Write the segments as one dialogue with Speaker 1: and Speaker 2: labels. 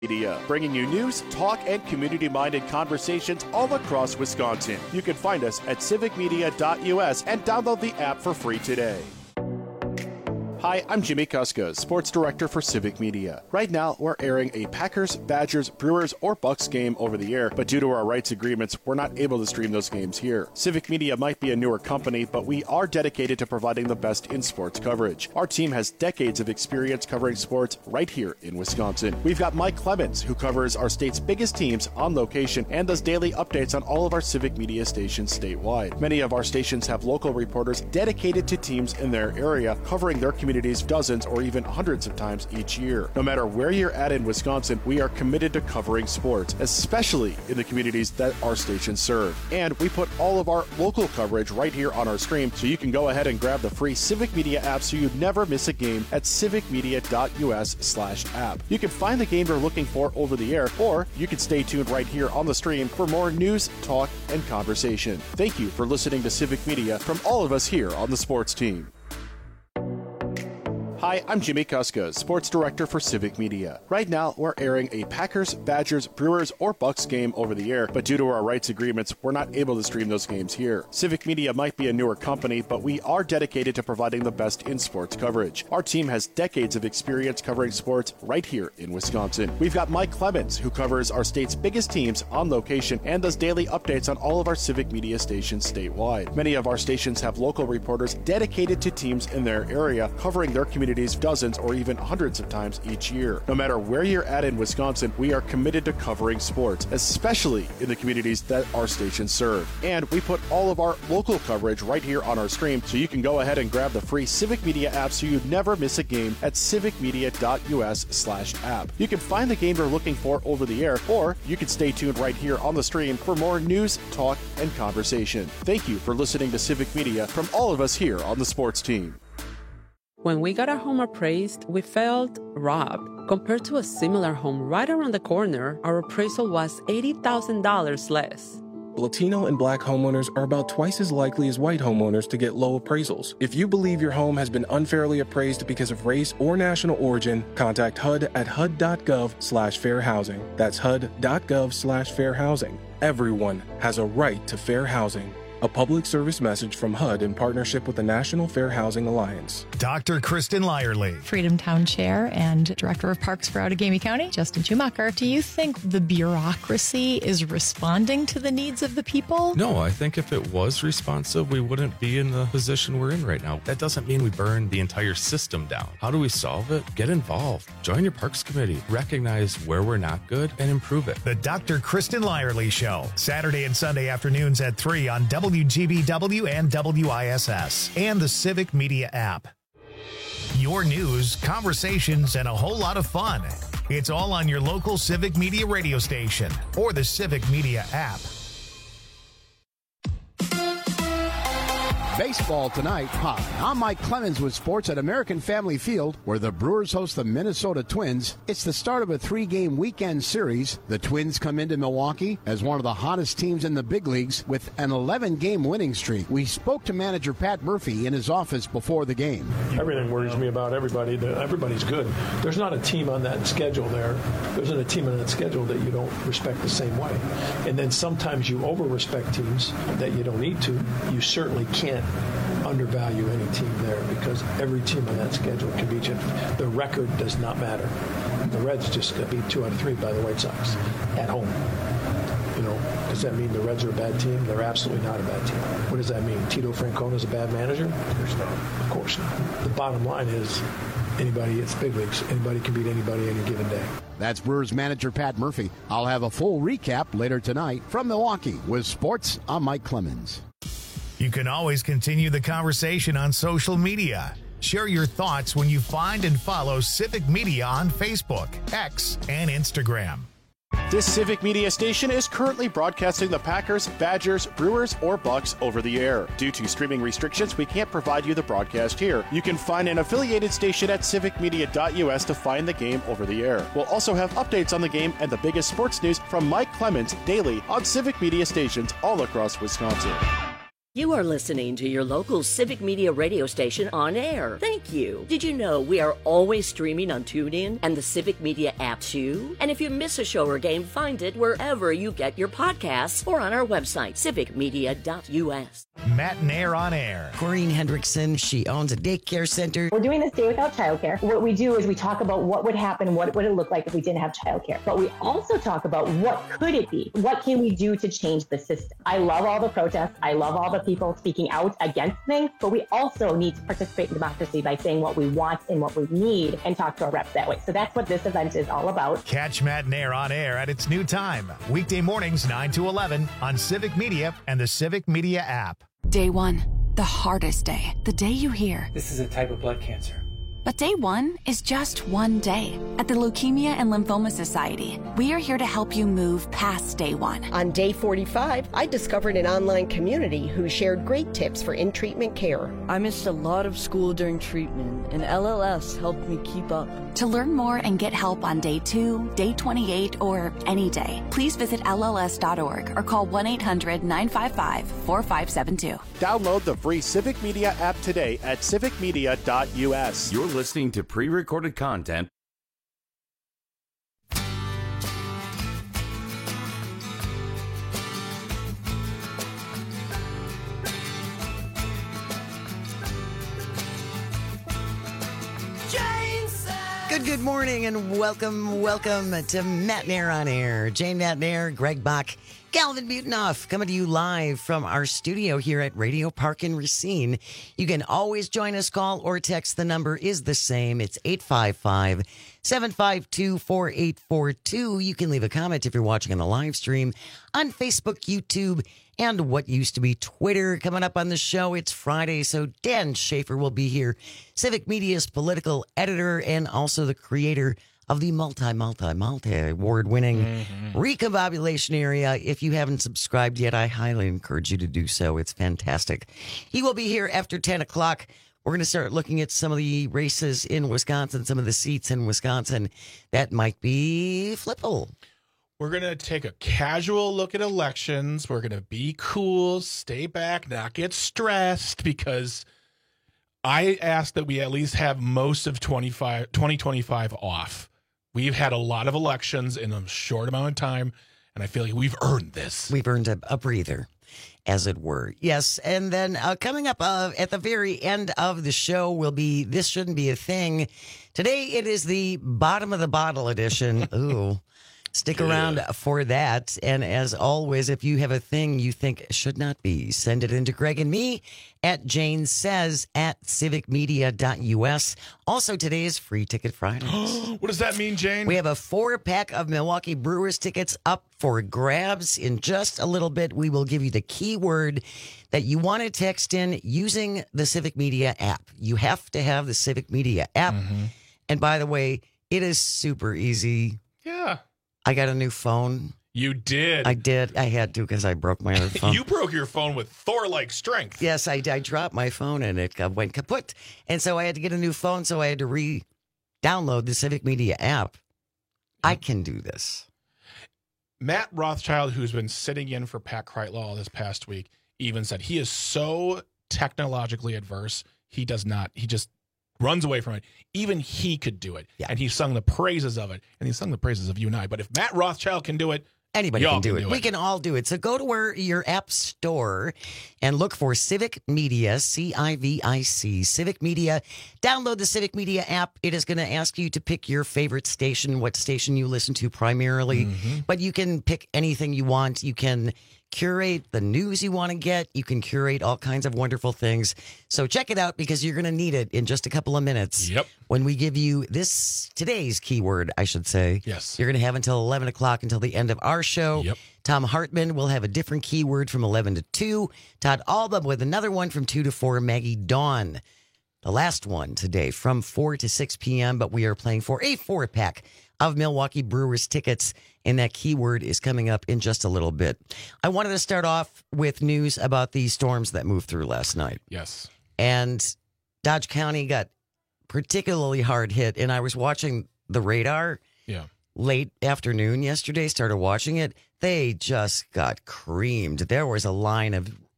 Speaker 1: Media, bringing you news, talk, and community-minded conversations all across Wisconsin. You can find us at civicmedia.us and download the app for free today. Hi, I'm Jimmy Kuska, Sports Director for Civic Media. Right now, we're airing a Packers, Badgers, Brewers, or Bucks game over the air, but due to our rights agreements, we're not able to stream those games here. Civic Media might be a newer company, but we are dedicated to providing the best in sports coverage. Our team has decades of experience covering sports right here in Wisconsin. We've got Mike Clemens, who covers our state's biggest teams on location and does daily updates on all of our Civic Media stations statewide. Many of our stations have local reporters dedicated to teams in their area, covering their communities dozens or even hundreds of times each year. No matter where you're at in Wisconsin, we are committed to covering sports, especially in the communities that our stations serve. And we put all of our local coverage right here on our stream, so you can go ahead and grab the free Civic Media app so you never miss a game at civicmedia.us/app. You can find the game you're looking for over the air, or you can stay tuned right here on the stream for more news, talk, and conversation. Thank you for listening to Civic Media from all of us here on the sports team. Hi, I'm Jimmy Kuska, Sports Director for Civic Media. Right now, we're airing a Packers, Badgers, Brewers, or Bucks game over the air, but due to our rights agreements, we're not able to stream those games here. Civic Media might be a newer company, but we are dedicated to providing the best in sports coverage. Our team has decades of experience covering sports right here in Wisconsin. We've got Mike Clemens, who covers our state's biggest teams on location and does daily updates on all of our Civic Media stations statewide. Many of our stations have local reporters dedicated to teams in their area, covering their communities dozens or even hundreds of times each year. No matter where you're at in Wisconsin, we are committed to covering sports, especially in the communities that our stations serve. And we put all of our local coverage right here on our stream, so you can go ahead and grab the free Civic Media app so you never miss a game at civicmedia.us/app. You can find the game you're looking for over the air, or you can stay tuned right here on the stream for more news, talk, and conversation. Thank you for listening to Civic Media from all of us here on the sports team.
Speaker 2: When we got our home appraised, we felt robbed. Compared to a similar home right around the corner, our appraisal was $80,000 less.
Speaker 3: Latino and Black homeowners are about twice as likely as white homeowners to get low appraisals. If you believe your home has been unfairly appraised because of race or national origin, contact HUD at hud.gov/fair housing. That's hud.gov/fair housing. Everyone has a right to fair housing. A public service message from HUD in partnership with the National Fair Housing Alliance.
Speaker 4: Dr. Kristen Lyerly.
Speaker 5: Freedom Town Chair and Director of Parks for Outagamie County, Justin Schumacher. Do you think the bureaucracy is responding to the needs of the people?
Speaker 6: No, I think if it was responsive, we wouldn't be in the position we're in right now. That doesn't mean we burn the entire system down. How do we solve it? Get involved. Join your Parks Committee. Recognize where we're not good and improve it.
Speaker 4: The Dr. Kristen Lyerly Show. Saturday and Sunday afternoons at 3 on WGBW and WISS and the Civic Media app. Your news, conversations, and a whole lot of fun. It's all on your local Civic Media radio station or the Civic Media app.
Speaker 7: Baseball tonight. Hi, I'm Mike Clemens with sports at American Family Field, where the Brewers host the Minnesota Twins. It's the start of a 3-game weekend series. The Twins come into Milwaukee as one of the hottest teams in the big leagues with an 11-game winning streak. We spoke to manager Pat Murphy in his office before the game.
Speaker 8: Everything worries me about everybody. Everybody's good. There's not a team on that schedule there. There's not a team on that schedule that you don't respect the same way. And then sometimes you over-respect teams that you don't need to. You certainly can't undervalue any team there, because every team on that schedule can beat you. The record does not matter. The Reds just got beat 2 out of 3 by the White Sox at home. You know, does that mean the Reds are a bad team? They're absolutely not a bad team. What does that mean? Tito Francona's a bad manager? Of course not. Of course not. The bottom line is anybody, it's big leagues. Anybody can beat anybody any given day.
Speaker 7: That's Brewers manager Pat Murphy. I'll have a full recap later tonight. From Milwaukee with sports, I'm Mike Clemens.
Speaker 4: You can always continue the conversation on social media. Share your thoughts when you find and follow Civic Media on Facebook, X, and Instagram.
Speaker 1: This Civic Media station is currently broadcasting the Packers, Badgers, Brewers, or Bucks over the air. Due to streaming restrictions, we can't provide you the broadcast here. You can find an affiliated station at civicmedia.us to find the game over the air. We'll also have updates on the game and the biggest sports news from Mike Clemens daily on Civic Media stations all across Wisconsin.
Speaker 9: You are listening to your local Civic Media radio station on air. Thank you. Did you know we are always streaming on TuneIn and the Civic Media app too? And if you miss a show or game, find it wherever you get your podcasts or on our website, civicmedia.us.
Speaker 4: Matt and Air on Air.
Speaker 10: Corrine Hendrickson, she owns a daycare center.
Speaker 11: We're doing this day without childcare. What we do is we talk about what would happen, what would it look like if we didn't have childcare. But we also talk about what could it be? What can we do to change the system? I love all the protests. I love all the people speaking out against things, but we also need to participate in democracy by saying what we want and what we need and talk to our reps that way. So that's what this event is all about.
Speaker 4: Catch Matt and Air on Air at its new time, weekday mornings 9 to 11 on Civic Media and the Civic Media app.
Speaker 12: Day one, the hardest day, the day you hear,
Speaker 13: this is a type of blood cancer.
Speaker 12: But day one is just one day. At the Leukemia and Lymphoma Society, we are here to help you move past day one.
Speaker 14: On day 45, I discovered an online community who shared great tips for in-treatment care.
Speaker 15: I missed a lot of school during treatment, and LLS helped me keep up.
Speaker 12: To learn more and get help on day 2, day 28, or any day, please visit LLS.org or call 1-800-955-4572.
Speaker 1: Download the free Civic Media app today at civicmedia.us.
Speaker 16: You're listening to pre-recorded content.
Speaker 10: Good morning and welcome to Matt and Air on Air. Jane Matt and Air, Greg Bach, Galvin Butenoff coming to you live from our studio here at Radio Park in Racine. You can always join us, call or text. The number is the same. It's 855-752-4842. You can leave a comment if you're watching on the live stream on Facebook, YouTube, and what used to be Twitter. Coming up on the show, it's Friday, so Dan Schaefer will be here, Civic Media's political editor and also the creator of the multi-award-winning Recombobulation Area. If you haven't subscribed yet, I highly encourage you to do so. It's fantastic. He will be here after 10 o'clock. We're going to start looking at some of the races in Wisconsin, some of the seats in Wisconsin that might be flippable.
Speaker 3: We're going to take a casual look at elections. We're going to be cool, stay back, not get stressed, because I asked that we at least have most of 2025 off. We've had a lot of elections in a short amount of time, and I feel like we've earned this.
Speaker 10: We've earned a breather, as it were. Yes, and then coming up at the very end of the show will be This Shouldn't Be a Thing. Today it is the bottom of the bottle edition. Ooh. Stick around for that. And as always, if you have a thing you think should not be, send it into Greg and me at Jane Says at civicmedia.us. Also, today is Free Ticket Fridays.
Speaker 3: What does that mean, Jane?
Speaker 10: We have a 4-pack of Milwaukee Brewers tickets up for grabs. In just a little bit, we will give you the keyword that you want to text in using the Civic Media app. You have to have the Civic Media app. And by the way, it is super easy.
Speaker 3: Yeah.
Speaker 10: I got a new phone.
Speaker 3: You did?
Speaker 10: I did. I had to because I broke my other phone.
Speaker 3: You broke your phone with Thor-like strength.
Speaker 10: Yes, I dropped my phone and it went kaput. And so I had to get a new phone, so I had to re-download the Civic Media app. I can do this.
Speaker 3: Matt Rothschild, who's been sitting in for Pat Kreitlaw this past week, even said he is so technologically adverse, he just runs away from it. Even he could do it. Yeah. And he sung the praises of it. And he sung the praises of you and I. But if Matt Rothschild can do it,
Speaker 10: anybody can do it. We can all do it. So go to your app store and look for Civic Media, CIVIC, Civic Media. Download the Civic Media app. It is going to ask you to pick your favorite station, what station you listen to primarily. But you can pick anything you want. You can curate the news you want to get. You can curate all kinds of wonderful things. So check it out because you're going to need it in just a couple of minutes.
Speaker 3: Yep.
Speaker 10: When we give you today's keyword, I should say.
Speaker 3: Yes.
Speaker 10: You're going to have until 11 o'clock until the end of our show.
Speaker 3: Yep.
Speaker 10: Tom Hartman will have a different keyword from 11 to 2. Todd Alba with another one from 2 to 4. Maggie Dawn, the last one today from 4 to 6 p.m. But we are playing for a 4-pack of Milwaukee Brewers tickets. And that keyword is coming up in just a little bit. I wanted to start off with news about the storms that moved through last night.
Speaker 3: Yes.
Speaker 10: And Dodge County got particularly hard hit. And I was watching the radar late afternoon yesterday, started watching it. They just got creamed. There was a line of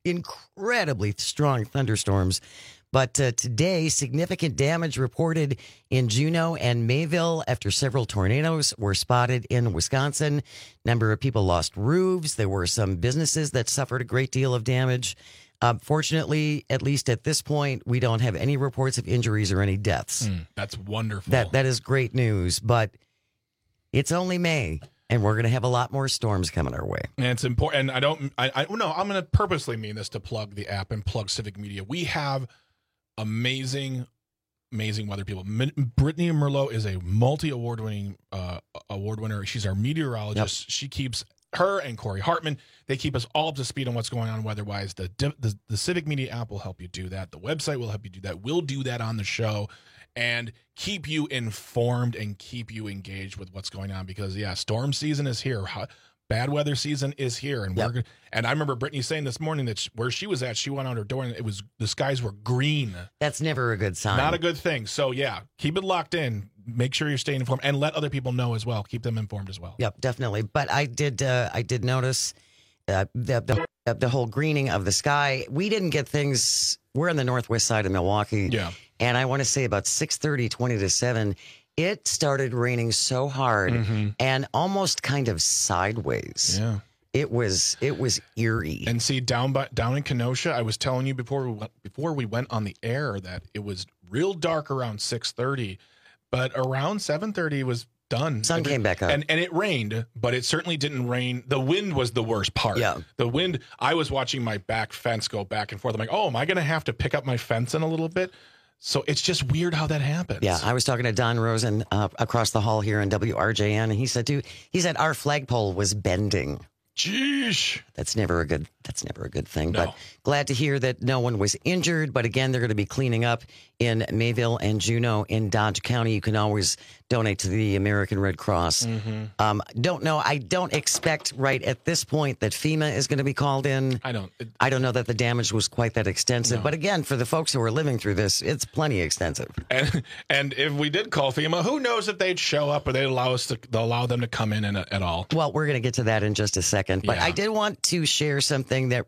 Speaker 10: incredibly strong thunderstorms. But today, significant damage reported in Juneau and Mayville after several tornadoes were spotted in Wisconsin. Number of people lost roofs. There were some businesses that suffered a great deal of damage. Fortunately, at least at this point, we don't have any reports of injuries or any deaths.
Speaker 13: That's wonderful.
Speaker 10: That is great news, but it's only May. And we're going to have a lot more storms coming our way.
Speaker 13: And it's important. And I'm going to purposely mean this to plug the app and plug Civic Media. We have amazing weather people. Brittany Merlot is a multi-award winner. She's our meteorologist. Yep. She keeps her and Corey Hartman. They keep us all up to speed on what's going on weather-wise. The Civic Media app will help you do that. The website will help you do that. We'll do that on the show and keep you informed and keep you engaged with what's going on because, storm season is here. Bad weather season is here. And and I remember Brittany saying this morning that where she was at, she went out her door and the skies were green.
Speaker 10: That's never a good sign.
Speaker 13: Not a good thing. So, keep it locked in. Make sure you're staying informed and let other people know as well. Keep them informed as well.
Speaker 10: Yep, definitely. But I did notice the whole greening of the sky. We didn't get things. We're on the northwest side of Milwaukee.
Speaker 13: Yeah.
Speaker 10: And I want to say about 6:30, 20 to 7, it started raining so hard and almost kind of sideways.
Speaker 13: Yeah.
Speaker 10: It was eerie.
Speaker 13: And see, down in Kenosha, I was telling you before we went on the air that it was real dark around 6:30, but around 7:30 it was done.
Speaker 10: Sun came back up.
Speaker 13: And it rained, but it certainly didn't rain. The wind was the worst part.
Speaker 10: Yeah.
Speaker 13: The wind, I was watching my back fence go back and forth. I'm like, oh, am I going to have to pick up my fence in a little bit? So it's just weird how that happens.
Speaker 10: Yeah, I was talking to Don Rosen across the hall here on WRJN, and he said our flagpole was bending.
Speaker 13: Jeez.
Speaker 10: That's never a good thing.
Speaker 13: No.
Speaker 10: But glad to hear that no one was injured. But again, they're going to be cleaning up in Mayville and Juneau in Dodge County. You can always donate to the American Red Cross. Don't know. I don't expect right at this point that FEMA is going to be called in. I don't know that the damage was quite that extensive.
Speaker 13: No.
Speaker 10: But again, for the folks who are living through this, it's plenty extensive.
Speaker 13: And if we did call FEMA, who knows if they'd show up or they'd allow them to come in at all.
Speaker 10: Well, we're going to get to that in just a second. But I did want to share something that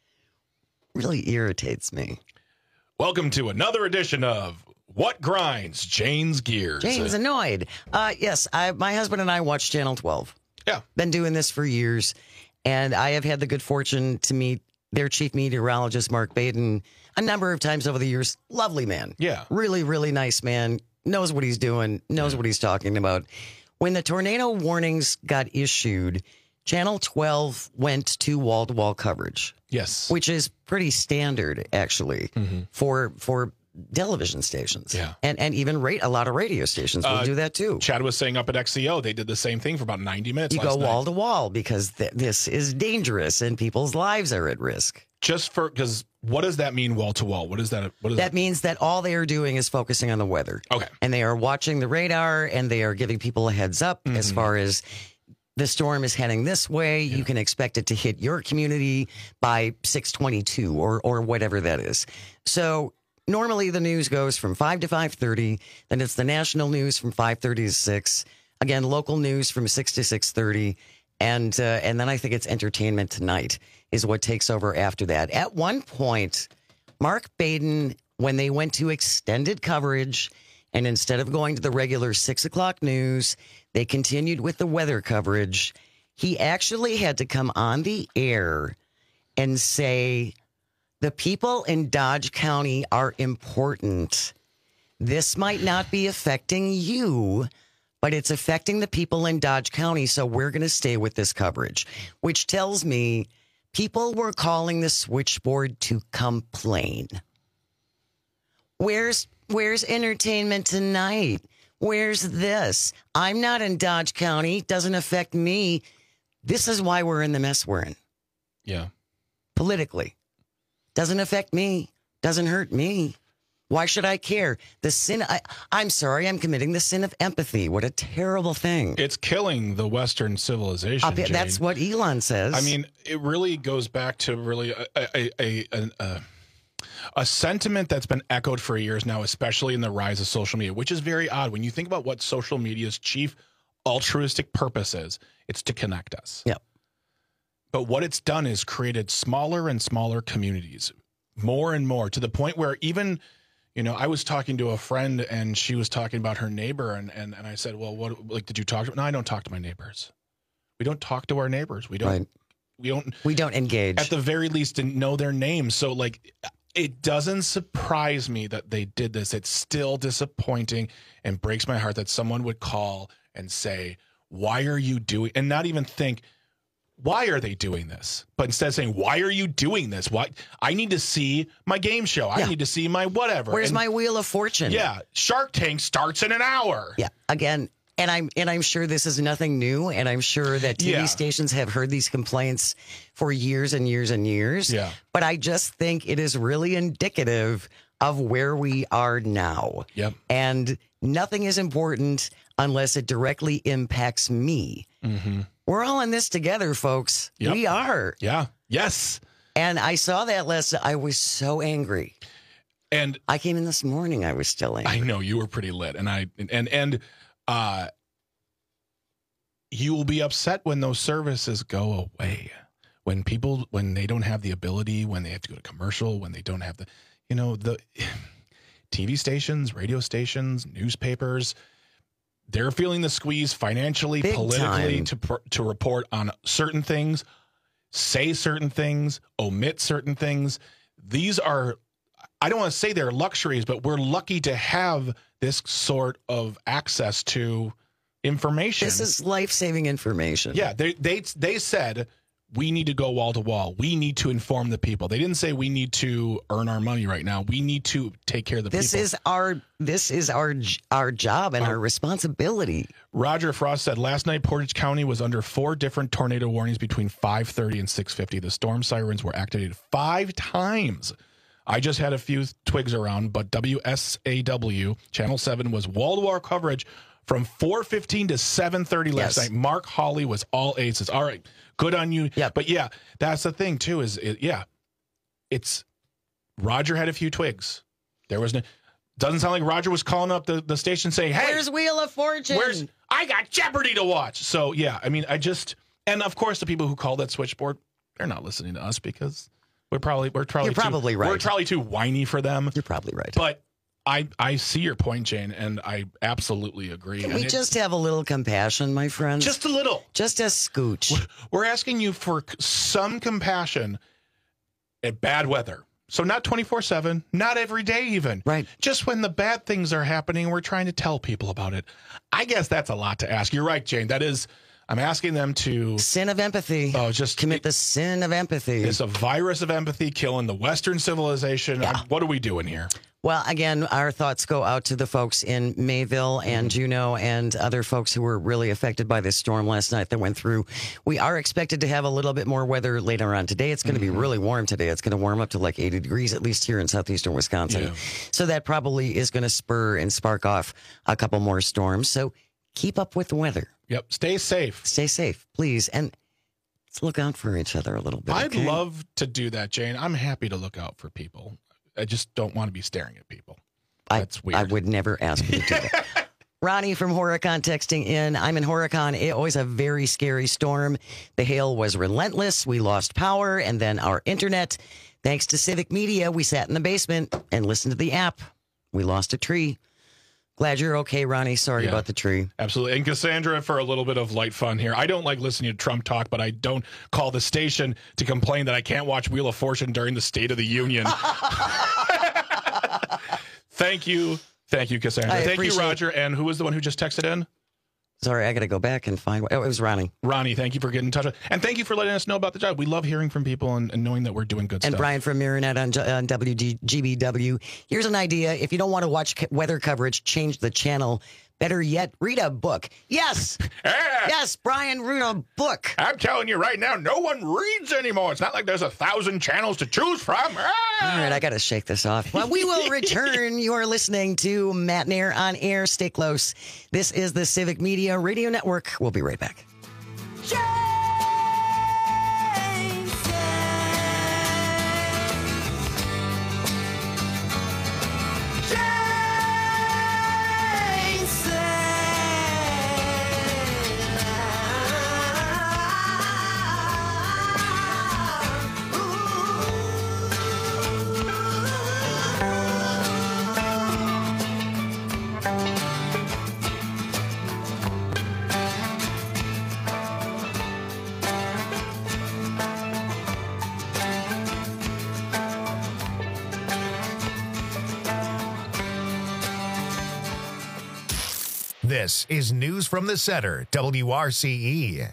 Speaker 10: really irritates me.
Speaker 13: Welcome to another edition of What Grinds Jane's Gears.
Speaker 10: Jane's annoyed. Yes, my husband and I watch Channel 12.
Speaker 13: Yeah.
Speaker 10: Been doing this for years, and I have had the good fortune to meet their chief meteorologist, Mark Baden, a number of times over the years. Lovely man.
Speaker 13: Yeah.
Speaker 10: Really, really nice man. Knows what he's doing, knows what he's talking about. When the tornado warnings got issued, Channel 12 went to wall-to-wall coverage.
Speaker 13: Yes.
Speaker 10: Which is pretty standard, actually, for television stations.
Speaker 13: Yeah.
Speaker 10: And even a lot of radio stations will do that, too.
Speaker 13: Chad was saying up at XCO, they did the same thing for about 90 minutes
Speaker 10: You go wall-to-wall because this is dangerous and people's lives are at risk.
Speaker 13: Because what does that mean, wall-to-wall? What is that?
Speaker 10: That means that all they are doing is focusing on the weather.
Speaker 13: Okay.
Speaker 10: And they are watching the radar and they are giving people a heads up as far as the storm is heading this way. Yeah. You can expect it to hit your community by 6:22 or whatever that is. So normally the news goes from 5 to 5:30. Then it's the national news from 5:30 to 6. Again, local news from 6 to 6:30. And then I think it's Entertainment Tonight is what takes over after that. At one point, Mark Baden, when they went to extended coverage, and instead of going to the regular 6 o'clock news, they continued with the weather coverage. He actually had to come on the air and say, the people in Dodge County are important. This might not be affecting you, but it's affecting the people in Dodge County, so we're going to stay with this coverage, which tells me people were calling the switchboard to complain. Where's Entertainment Tonight? Where's this? I'm not in Dodge County. Doesn't affect me. This is why we're in the mess we're in.
Speaker 13: Yeah.
Speaker 10: Politically. Doesn't affect me. Doesn't hurt me. Why should I care? The sin, I'm sorry, I'm committing the sin of empathy. What a terrible thing.
Speaker 13: It's killing the Western civilization, Jane.
Speaker 10: That's what Elon says.
Speaker 13: I mean, it really goes back to really a sentiment that's been echoed for years now, especially in the rise of social media, which is very odd. When you think about what social media's chief altruistic purpose is, it's to connect us.
Speaker 10: Yep.
Speaker 13: But what it's done is created smaller and smaller communities, more and more, to the point where even, I was talking to a friend and she was talking about her neighbor. And I said, well, did you talk to? No, I don't talk to my neighbors. We don't talk to our neighbors. We don't
Speaker 10: engage.
Speaker 13: At the very least, didn't know their names. So it doesn't surprise me that they did this. It's still disappointing and breaks my heart that someone would call and say, why are you doing, and not even think, why are they doing this? But instead saying, why are you doing this? Why? I need to see my game show. I need to see my whatever.
Speaker 10: Where's my Wheel of Fortune?
Speaker 13: Yeah. Shark Tank starts in an hour.
Speaker 10: Yeah. Again, and I'm sure this is nothing new, and I'm sure that TV stations have heard these complaints for years and years and years.
Speaker 13: Yeah.
Speaker 10: But I just think it is really indicative of where we are now.
Speaker 13: Yep.
Speaker 10: And nothing is important unless it directly impacts me.
Speaker 13: Mm-hmm.
Speaker 10: We're all in this together, folks.
Speaker 13: Yep.
Speaker 10: We are.
Speaker 13: Yeah. Yes.
Speaker 10: And I saw that last night. I was so angry.
Speaker 13: And
Speaker 10: I came in this morning. I was still angry.
Speaker 13: I know you were pretty lit. And you will be upset when those services go away. When they don't have the ability, when they have to go to commercial, when they don't have the TV stations, radio stations, newspapers, they're feeling the squeeze financially,
Speaker 10: Big
Speaker 13: politically
Speaker 10: time.
Speaker 13: to report on certain things, say certain things, omit certain things. These are, I don't want to say they're luxuries, but we're lucky to have this sort of access to information.
Speaker 10: This is life-saving information.
Speaker 13: Yeah, they said we need to go wall to wall. We need to inform the people. They didn't say we need to earn our money right now. We need to take care of the people.
Speaker 10: This is our job and our responsibility.
Speaker 13: Roger Frost said last night Portage County was under 4 different tornado warnings between 5:30 and 6:50. The storm sirens were activated 5 times. I just had a few twigs around, but WSAW Channel 7 was wall-to-wall coverage from 4:15 to 7:30 last night. Mark Hawley was all aces. All right, good on you.
Speaker 10: Yeah.
Speaker 13: But yeah, that's the thing too. It's Roger had a few twigs. There was no. Doesn't sound like Roger was calling up the station saying, "Hey,
Speaker 10: where's Wheel of Fortune?
Speaker 13: I got Jeopardy to watch." So yeah, I mean, and of course the people who call that switchboard, they're not listening to us because we're probably
Speaker 10: You're probably right.
Speaker 13: We're probably too whiny for them.
Speaker 10: You're probably right.
Speaker 13: But I see your point, Jane, and I absolutely agree.
Speaker 10: Can we just have a little compassion, my friends?
Speaker 13: Just a little.
Speaker 10: Just a scooch.
Speaker 13: We're asking you for some compassion at bad weather. So not 24/7, not every day even.
Speaker 10: Right.
Speaker 13: Just when the bad things are happening, we're trying to tell people about it. I guess that's a lot to ask. You're right, Jane. That is, I'm asking them to...
Speaker 10: Sin of empathy.
Speaker 13: Oh, just...
Speaker 10: Commit the sin of empathy.
Speaker 13: It's a virus of empathy killing the Western civilization.
Speaker 10: Yeah.
Speaker 13: What are we doing here?
Speaker 10: Well, again, our thoughts go out to the folks in Mayville and Juneau and other folks who were really affected by this storm last night that went through. We are expected to have a little bit more weather later on today. It's going to be really warm today. It's going to warm up to like 80 degrees, at least here in southeastern Wisconsin.
Speaker 13: Yeah.
Speaker 10: So that probably is going to spur and spark off a couple more storms. So keep up with the weather.
Speaker 13: Yep. Stay safe.
Speaker 10: Stay safe, please. And let's look out for each other a little bit.
Speaker 13: I'd
Speaker 10: okay?
Speaker 13: love to do that, Jane. I'm happy to look out for people. I just don't want to be staring at people. That's weird.
Speaker 10: I would never ask you to do that. Ronnie from Horicon texting in. I'm in Horicon. It was a very scary storm. The hail was relentless. We lost power and then our internet. Thanks to Civic Media, we sat in the basement and listened to the app. We lost a tree. Glad you're okay, Ronnie. Sorry about the tree.
Speaker 13: Absolutely. And Cassandra, for a little bit of light fun here. I don't like listening to Trump talk, but I don't call the station to complain that I can't watch Wheel of Fortune during the State of the Union. Thank you. Thank you, Cassandra. Thank you, Roger. And who was the one who just texted in?
Speaker 10: Sorry, I got to go back and find... Oh, it was Ronnie.
Speaker 13: Ronnie, thank you for getting in touch. And thank you for letting us know about the job. We love hearing from people and knowing that we're doing good stuff.
Speaker 10: And Brian from Marinette on WGBW. Here's an idea. If you don't want to watch weather coverage, change the channel. Better yet, read a book. Yes. Yes, Brian, read a book.
Speaker 13: I'm telling you right now, no one reads anymore. It's not like there's 1,000 channels to choose from.
Speaker 10: All right, I got to shake this off. Well, we will return. You are listening to Matt Nair on Air. Stay close. This is the Civic Media Radio Network. We'll be right back.
Speaker 4: This is News from the Center, WRCE.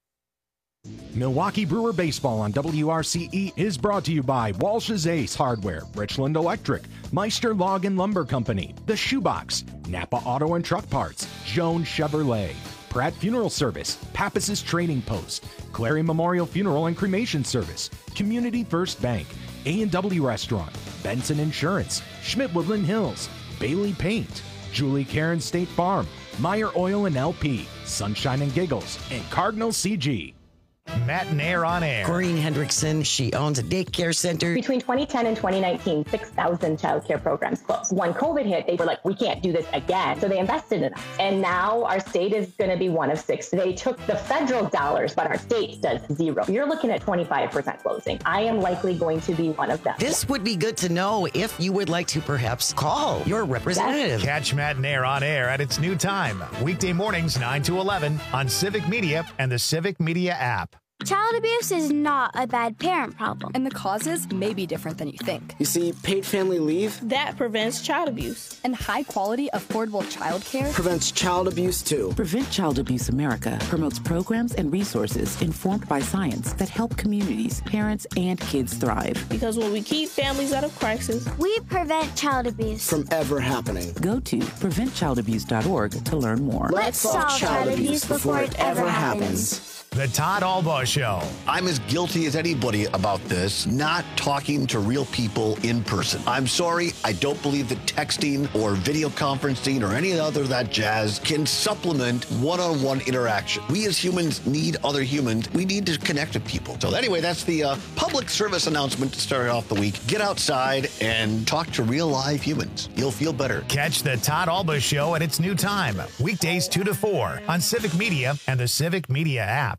Speaker 17: Milwaukee Brewer Baseball on WRCE is brought to you by Walsh's Ace Hardware, Richland Electric, Meister Log and Lumber Company, The Shoebox, Napa Auto and Truck Parts, Jones Chevrolet, Pratt Funeral Service, Pappas's Trading Post, Clary Memorial Funeral and Cremation Service, Community First Bank, A&W Restaurant, Benson Insurance, Schmidt Woodland Hills, Bailey Paint, Julie Karen State Farm, Meyer Oil and LP, Sunshine and Giggles, and Cardinal CG.
Speaker 4: Matt and Air on Air.
Speaker 10: Corinne Hendrickson, she owns a daycare center.
Speaker 11: Between 2010 and 2019, 6,000 childcare programs closed. When COVID hit, they were like, we can't do this again. So they invested in us. And now our state is going to be one of 6. They took the federal dollars, but our state does 0. You're looking at 25% closing. I am likely going to be one of them.
Speaker 10: This would be good to know if you would like to perhaps call your representative.
Speaker 4: Catch Matt and Air on Air at its new time. Weekday mornings, 9 to 11 on Civic Media and the Civic Media app.
Speaker 18: Child abuse is not a bad parent problem. And the causes may be different than you think.
Speaker 19: You see, paid family leave
Speaker 18: That prevents child abuse. And high-quality, affordable child care
Speaker 19: prevents child abuse, too.
Speaker 20: Prevent Child Abuse America promotes programs and resources informed by science that help communities, parents, and kids thrive.
Speaker 18: Because when we keep families out of crisis, we prevent child abuse
Speaker 19: From ever happening.
Speaker 20: Go to preventchildabuse.org to learn more.
Speaker 18: Let's solve child abuse before it ever happens.
Speaker 4: The Todd Albaugh Show.
Speaker 21: I'm as guilty as anybody about this, not talking to real people in person. I'm sorry, I don't believe that texting or video conferencing or any other of that jazz can supplement one-on-one interaction. We as humans need other humans. We need to connect with people. So anyway, that's the public service announcement to start off the week. Get outside and talk to real live humans. You'll feel better.
Speaker 4: Catch the Todd Albaugh Show at its new time. Weekdays 2 to 4 on Civic Media and the Civic Media app.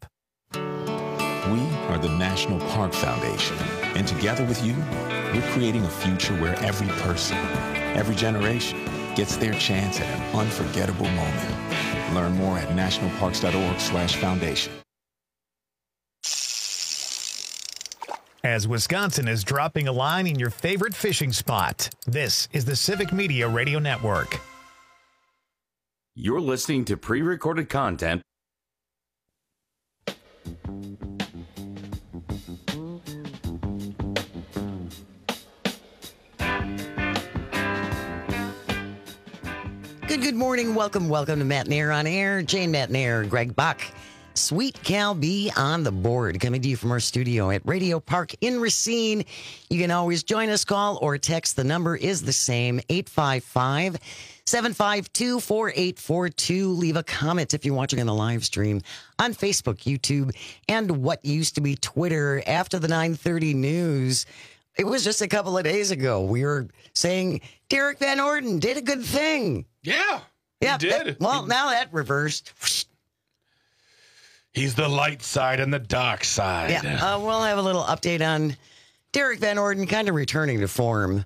Speaker 22: We are the National Park Foundation, and together with you, we're creating a future where every person, every generation gets their chance at an unforgettable moment. Learn more at nationalparks.org/foundation.
Speaker 4: As Wisconsin is dropping a line in your favorite fishing spot, this is the Civic Media Radio Network.
Speaker 16: You're listening to pre-recorded content.
Speaker 10: Good morning. Welcome to Matt and Air on Air. Jane Matt and Air, Greg Bach, Sweet Cal B on the board. Coming to you from our studio at Radio Park in Racine. You can always join us, call or text. The number is the same, 855-752-4842. Leave a comment if you're watching on the live stream on Facebook, YouTube, and what used to be Twitter. After the 9:30 news, it was just a couple of days ago, we were saying Derek Van Orden did a good thing.
Speaker 13: Yeah,
Speaker 10: he
Speaker 13: did.
Speaker 10: Now that reversed.
Speaker 13: He's the light side and the dark side.
Speaker 10: Yeah, we'll have a little update on Derek Van Orden kind of returning to form.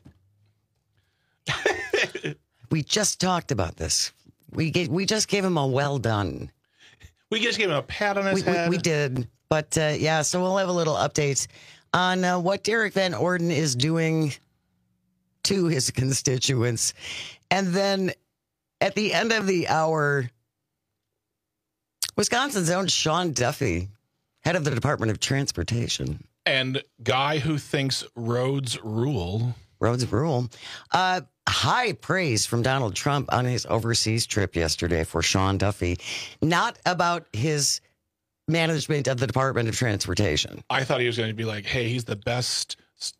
Speaker 10: We just talked about this. We just gave him a well done.
Speaker 13: We just gave him a pat on his head.
Speaker 10: We did. But, yeah, so we'll have a little update on what Derek Van Orden is doing to his constituents. And then at the end of the hour, Wisconsin's own Sean Duffy, head of the Department of Transportation.
Speaker 13: And guy who thinks roads rule.
Speaker 10: Roads rule. High praise from Donald Trump on his overseas trip yesterday for Sean Duffy. Not about his management of the Department of Transportation.
Speaker 13: I thought he was going to be like, hey, he's the best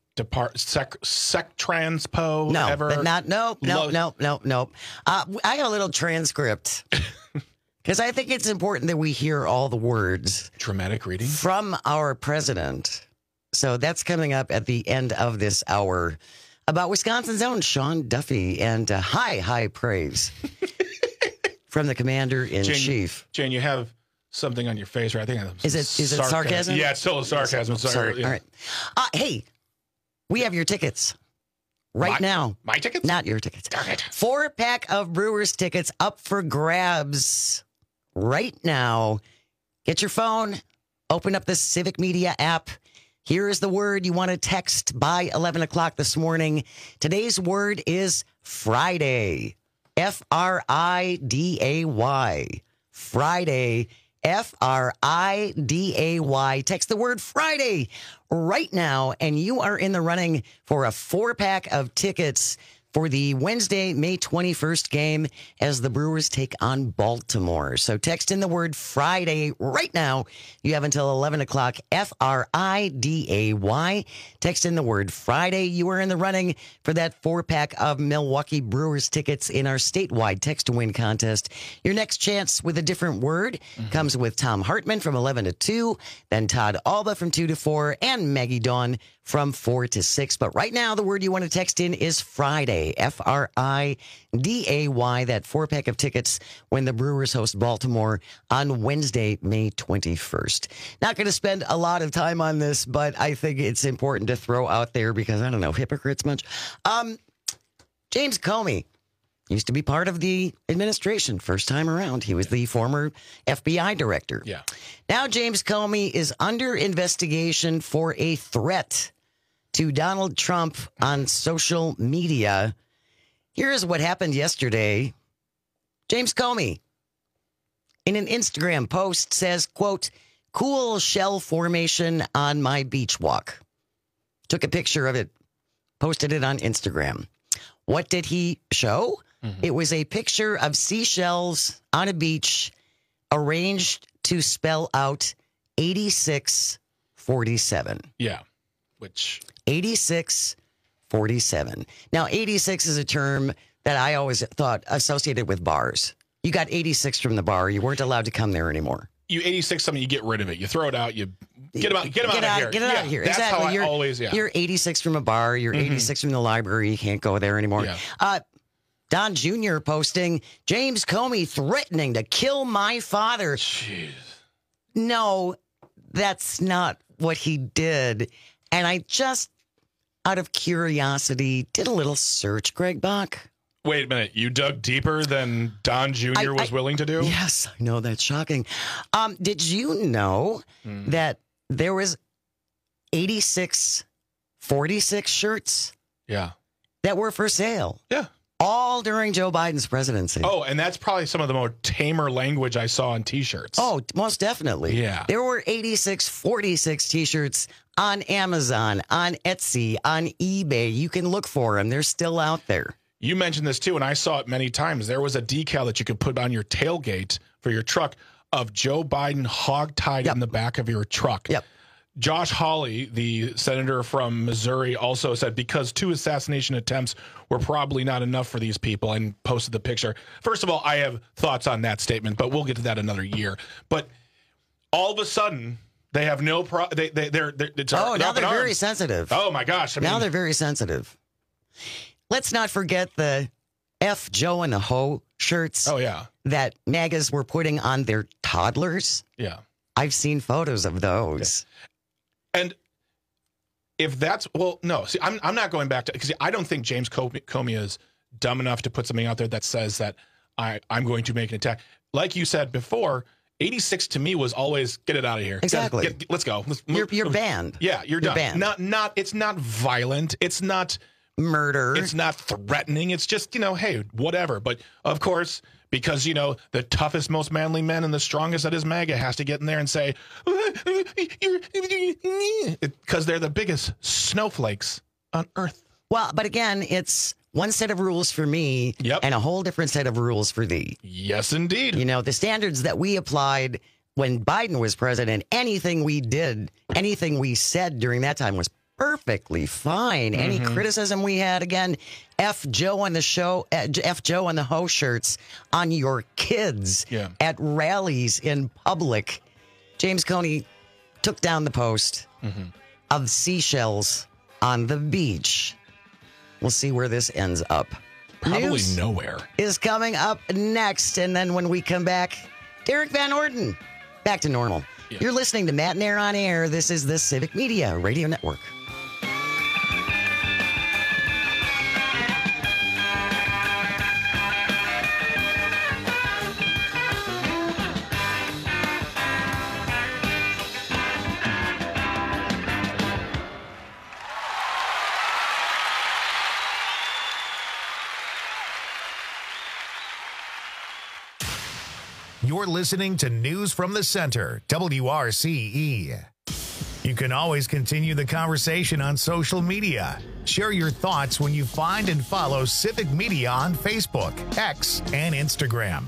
Speaker 13: transpo ever.
Speaker 10: But not, nope. I got a little transcript. Because I think it's important that we hear all the words.
Speaker 13: Dramatic reading.
Speaker 10: From our president. So that's coming up at the end of this hour about Wisconsin's own Sean Duffy and high praise from the commander-in-chief.
Speaker 13: Jane, you have something on your face, right? I think
Speaker 10: is it sarcasm?
Speaker 13: Yeah, it's still a sarcasm. Sorry. Yeah.
Speaker 10: All right. Hey, we have your tickets now.
Speaker 13: My tickets?
Speaker 10: Not your tickets.
Speaker 13: Darn it.
Speaker 10: 4-pack of Brewers tickets up for grabs right now. Get your phone, open up the Civic Media app. Here is the word you want to text by 11 o'clock this morning. Today's word is Friday. Friday. Friday. Friday. Text the word Friday right now, and you are in the running for a 4-pack of tickets for the Wednesday, May 21st game as the Brewers take on Baltimore. So text in the word Friday right now. You have until 11 o'clock. Friday. Text in the word Friday. You are in the running for that 4-pack of Milwaukee Brewers tickets in our statewide text to win contest. Your next chance with a different word comes with Tom Hartman from 11 to 2, then Todd Alba from 2 to 4, and Maggie Dawn from 4 to 6. But right now, the word you want to text in is Friday. Friday. That 4-pack of tickets when the Brewers host Baltimore on Wednesday, May 21st. Not going to spend a lot of time on this, but I think it's important to throw out there because, I don't know, hypocrites much. James Comey used to be part of the administration first time around. He was the former FBI director.
Speaker 13: Yeah.
Speaker 10: Now James Comey is under investigation for a threat to Donald Trump on social media. Here's what happened yesterday. James Comey, in an Instagram post, says, quote, "Cool shell formation on my beach walk." Took a picture of it, posted it on Instagram. What did he show? It was a picture of seashells on a beach arranged to spell out 8647.
Speaker 13: Yeah. Which
Speaker 10: 8647. Now, 86 is a term that I always thought associated with bars. You got 86 from the bar. You weren't allowed to come there anymore.
Speaker 13: You 86 something, you get rid of it. You throw it out. You get out of here.
Speaker 10: Get it out of here.
Speaker 13: That's
Speaker 10: exactly.
Speaker 13: how I always. Yeah.
Speaker 10: You're 86 from a bar. You're 86 from the library. You can't go there anymore.
Speaker 13: Yeah.
Speaker 10: Don Jr. posting, James Comey threatening to kill my father.
Speaker 13: Jeez.
Speaker 10: No, that's not what he did. And I just, out of curiosity, did a little search, Greg Bach.
Speaker 13: Wait a minute. You dug deeper than Don Jr. was willing to do?
Speaker 10: Yes, I know. That's shocking. Did you know that there was 86 46 shirts?
Speaker 13: Yeah.
Speaker 10: That were for sale?
Speaker 13: Yeah.
Speaker 10: All during Joe Biden's presidency.
Speaker 13: Oh, and that's probably some of the more tamer language I saw on T-shirts.
Speaker 10: Oh, most definitely.
Speaker 13: Yeah.
Speaker 10: There were 86 46 T-shirts on Amazon, on Etsy, on eBay. You can look for them. They're still out there.
Speaker 13: You mentioned this too, and I saw it many times. There was a decal that you could put on your tailgate for your truck of Joe Biden hog-tied in the back of your truck.
Speaker 10: Yep.
Speaker 13: Josh Hawley, the senator from Missouri, also said because 2 assassination attempts were probably not enough for these people and posted the picture. First of all, I have thoughts on that statement, but we'll get to that another year. But all of a sudden, they have no they're
Speaker 10: now they're very sensitive.
Speaker 13: Oh my gosh.
Speaker 10: Now they're very sensitive. Let's not forget the F Joe and the Ho shirts.
Speaker 13: Oh yeah.
Speaker 10: That MAGAs were putting on their toddlers.
Speaker 13: Yeah.
Speaker 10: I've seen photos of those.
Speaker 13: Okay. And if that's, well, no, see, I'm not going back to, because I don't think James Comey is dumb enough to put something out there that says that I'm going to make an attack. Like you said before, 86 to me was always get it out of here.
Speaker 10: Exactly.
Speaker 13: Let's go.
Speaker 10: You're banned.
Speaker 13: Yeah, you're done.
Speaker 10: Banned.
Speaker 13: It's not violent. It's not
Speaker 10: murder.
Speaker 13: It's not threatening. It's just, hey, whatever. But of course, because, the toughest, most manly men and the strongest that is MAGA has to get in there and say, because they're the biggest snowflakes on earth.
Speaker 10: Well, but again, it's one set of rules for me and a whole different set of rules for thee.
Speaker 13: Yes, indeed.
Speaker 10: The standards that we applied when Biden was president, anything we did, anything we said during that time was perfectly fine. Any criticism we had, again, F Joe on the show, F Joe on the Ho shirts on your kids at rallies in public. James Comey took down the post of seashells on the beach. We'll see where this ends up.
Speaker 13: Probably
Speaker 10: News
Speaker 13: nowhere.
Speaker 10: Is coming up next. And then when we come back, Derek Van Orden, back to normal. Yeah. You're listening to Matt and Air on Air. This is the Civic Media Radio Network.
Speaker 4: You're listening to News from the Center, WRCE. You can always continue the conversation on social media. Share your thoughts when you find and follow Civic Media on Facebook, X, and Instagram.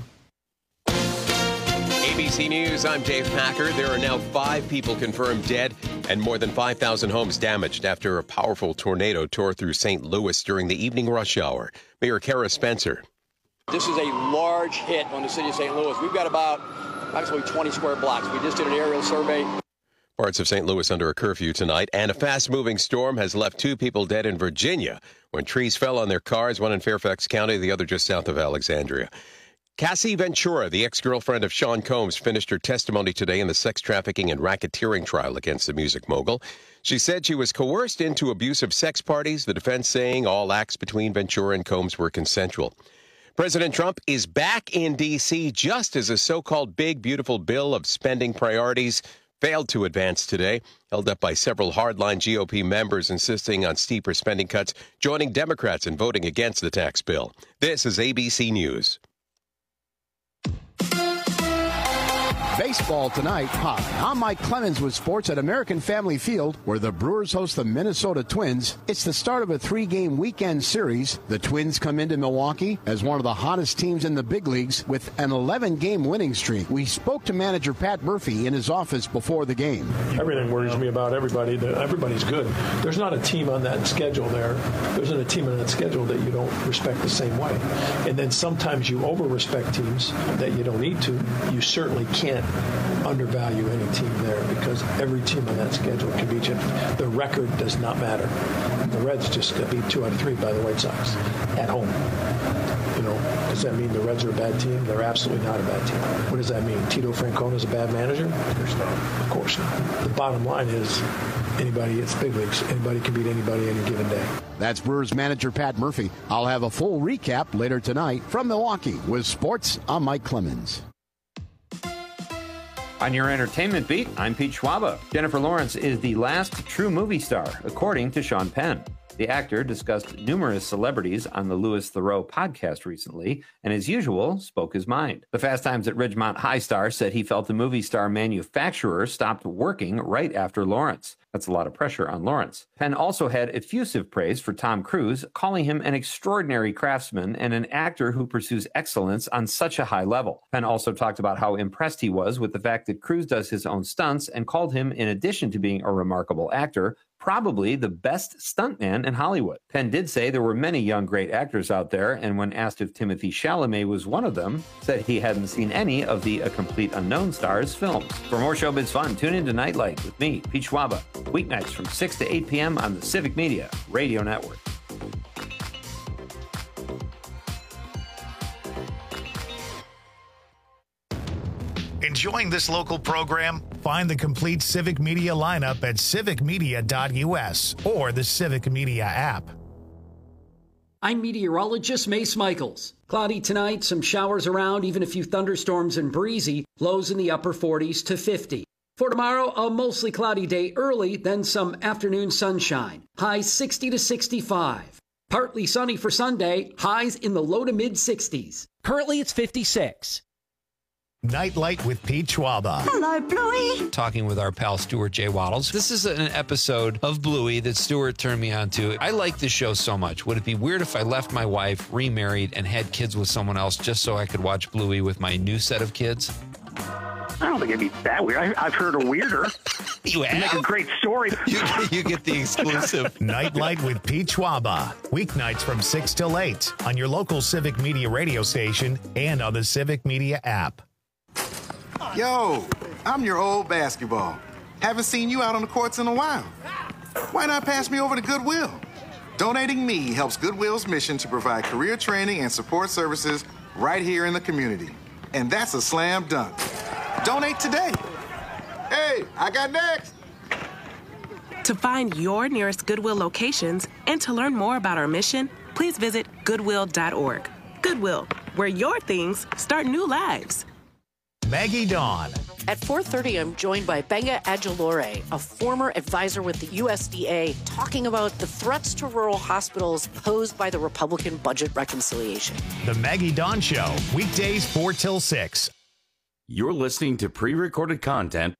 Speaker 2: ABC News, I'm Dave Packer. There are now 5 people confirmed dead and more than 5,000 homes damaged after a powerful tornado tore through St. Louis during the evening rush hour. Mayor Kara Spencer.
Speaker 5: This is a large hit on the city of St. Louis. We've got about approximately 20 square blocks. We just did an aerial survey.
Speaker 2: Parts of St. Louis under a curfew tonight, and a fast-moving storm has left 2 people dead in Virginia when trees fell on their cars, one in Fairfax County, the other just south of Alexandria. Cassie Ventura, the ex-girlfriend of Sean Combs, finished her testimony today in the sex trafficking and racketeering trial against the music mogul. She said she was coerced into abusive sex parties, the defense saying all acts between Ventura and Combs were consensual. President Trump is back in D.C. just as a so-called big, beautiful bill of spending priorities failed to advance today, held up by several hardline GOP members insisting on steeper spending cuts, joining Democrats in voting against the tax bill. This is ABC News.
Speaker 7: Baseball tonight. Hi, I'm Mike Clemens with sports at American Family Field, where the Brewers host the Minnesota Twins. It's the start of a 3-game weekend series. The Twins come into Milwaukee as one of the hottest teams in the big leagues with an 11-game winning streak. We spoke to manager Pat Murphy in his office before the game.
Speaker 8: Everything worries me about everybody. Everybody's good. There's not a team on that schedule there. There's not a team on that schedule that you don't respect the same way. And then sometimes you over-respect teams that you don't need to. You certainly can't undervalue any team there because every team on that schedule can beat you. The record does not matter. The Reds just got beat 2 out of 3 by the White Sox at home. Does that mean the Reds are a bad team? They're absolutely not a bad team. What does that mean? Tito Francona's a bad manager? Of course not. The bottom line is anybody, it's big leagues. Anybody can beat anybody any given day.
Speaker 7: That's Brewers manager Pat Murphy. I'll have a full recap later tonight from Milwaukee. With sports, I'm Mike Clemens.
Speaker 23: On your entertainment beat, I'm Pete Schwaba. Jennifer Lawrence is the last true movie star, according to Sean Penn. The actor discussed numerous celebrities on the Louis Theroux podcast recently, and as usual, spoke his mind. The Fast Times at Ridgemont High star said he felt the movie star manufacturer stopped working right after Lawrence. That's a lot of pressure on Lawrence. Penn also had effusive praise for Tom Cruise, calling him an extraordinary craftsman and an actor who pursues excellence on such a high level. Penn also talked about how impressed he was with the fact that Cruise does his own stunts and called him, in addition to being a remarkable actor, probably the best stuntman in Hollywood. Penn did say there were many young great actors out there, and when asked if Timothée Chalamet was one of them, said he hadn't seen any of the A Complete Unknown stars films. For more showbiz fun, tune in to Nightlight with me, Pete Schwaba, weeknights from 6 to 8 p.m. on the Civic Media Radio Network.
Speaker 4: Enjoying this local program? Find the complete Civic Media lineup at civicmedia.us or the Civic Media app.
Speaker 24: I'm meteorologist Mace Michaels. Cloudy tonight, some showers around, even a few thunderstorms and breezy, lows in the upper 40s to 50. For tomorrow, a mostly cloudy day early, then some afternoon sunshine. Highs 60 to 65. Partly sunny for Sunday, highs in the low to mid 60s. Currently, it's 56.
Speaker 4: Nightlight with Pete Schwaba.
Speaker 25: Hello, Bluey.
Speaker 26: Talking with our pal Stuart J. Waddles. This is an episode of Bluey that Stuart turned me on to. I like this show so much. Would it be weird if I left my wife, remarried, and had kids with someone else just so I could watch Bluey with my new set of kids?
Speaker 27: I don't think it'd be that weird. I've heard a weirder.
Speaker 26: You have?
Speaker 27: Make a great story.
Speaker 26: You get the exclusive.
Speaker 4: Nightlight with Pete Schwaba. Weeknights from 6 till 8 on your local Civic Media radio station and on the Civic Media app.
Speaker 28: Yo, I'm your old basketball. Haven't seen you out on the courts in a while. Why not pass me over to Goodwill? Donating me helps Goodwill's mission to provide career training and support services right here in the community. And that's a slam dunk. Donate today. Hey, I got next.
Speaker 29: To find your nearest Goodwill locations and to learn more about our mission, please visit goodwill.org. Goodwill, where your things start new lives.
Speaker 4: Maggie Dawn.
Speaker 30: At 4:30, I'm joined by Benga Adjolore, a former advisor with the USDA, talking about the threats to rural hospitals posed by the Republican budget reconciliation.
Speaker 4: The Maggie Dawn Show, weekdays 4 till 6.
Speaker 16: You're listening to pre-recorded content.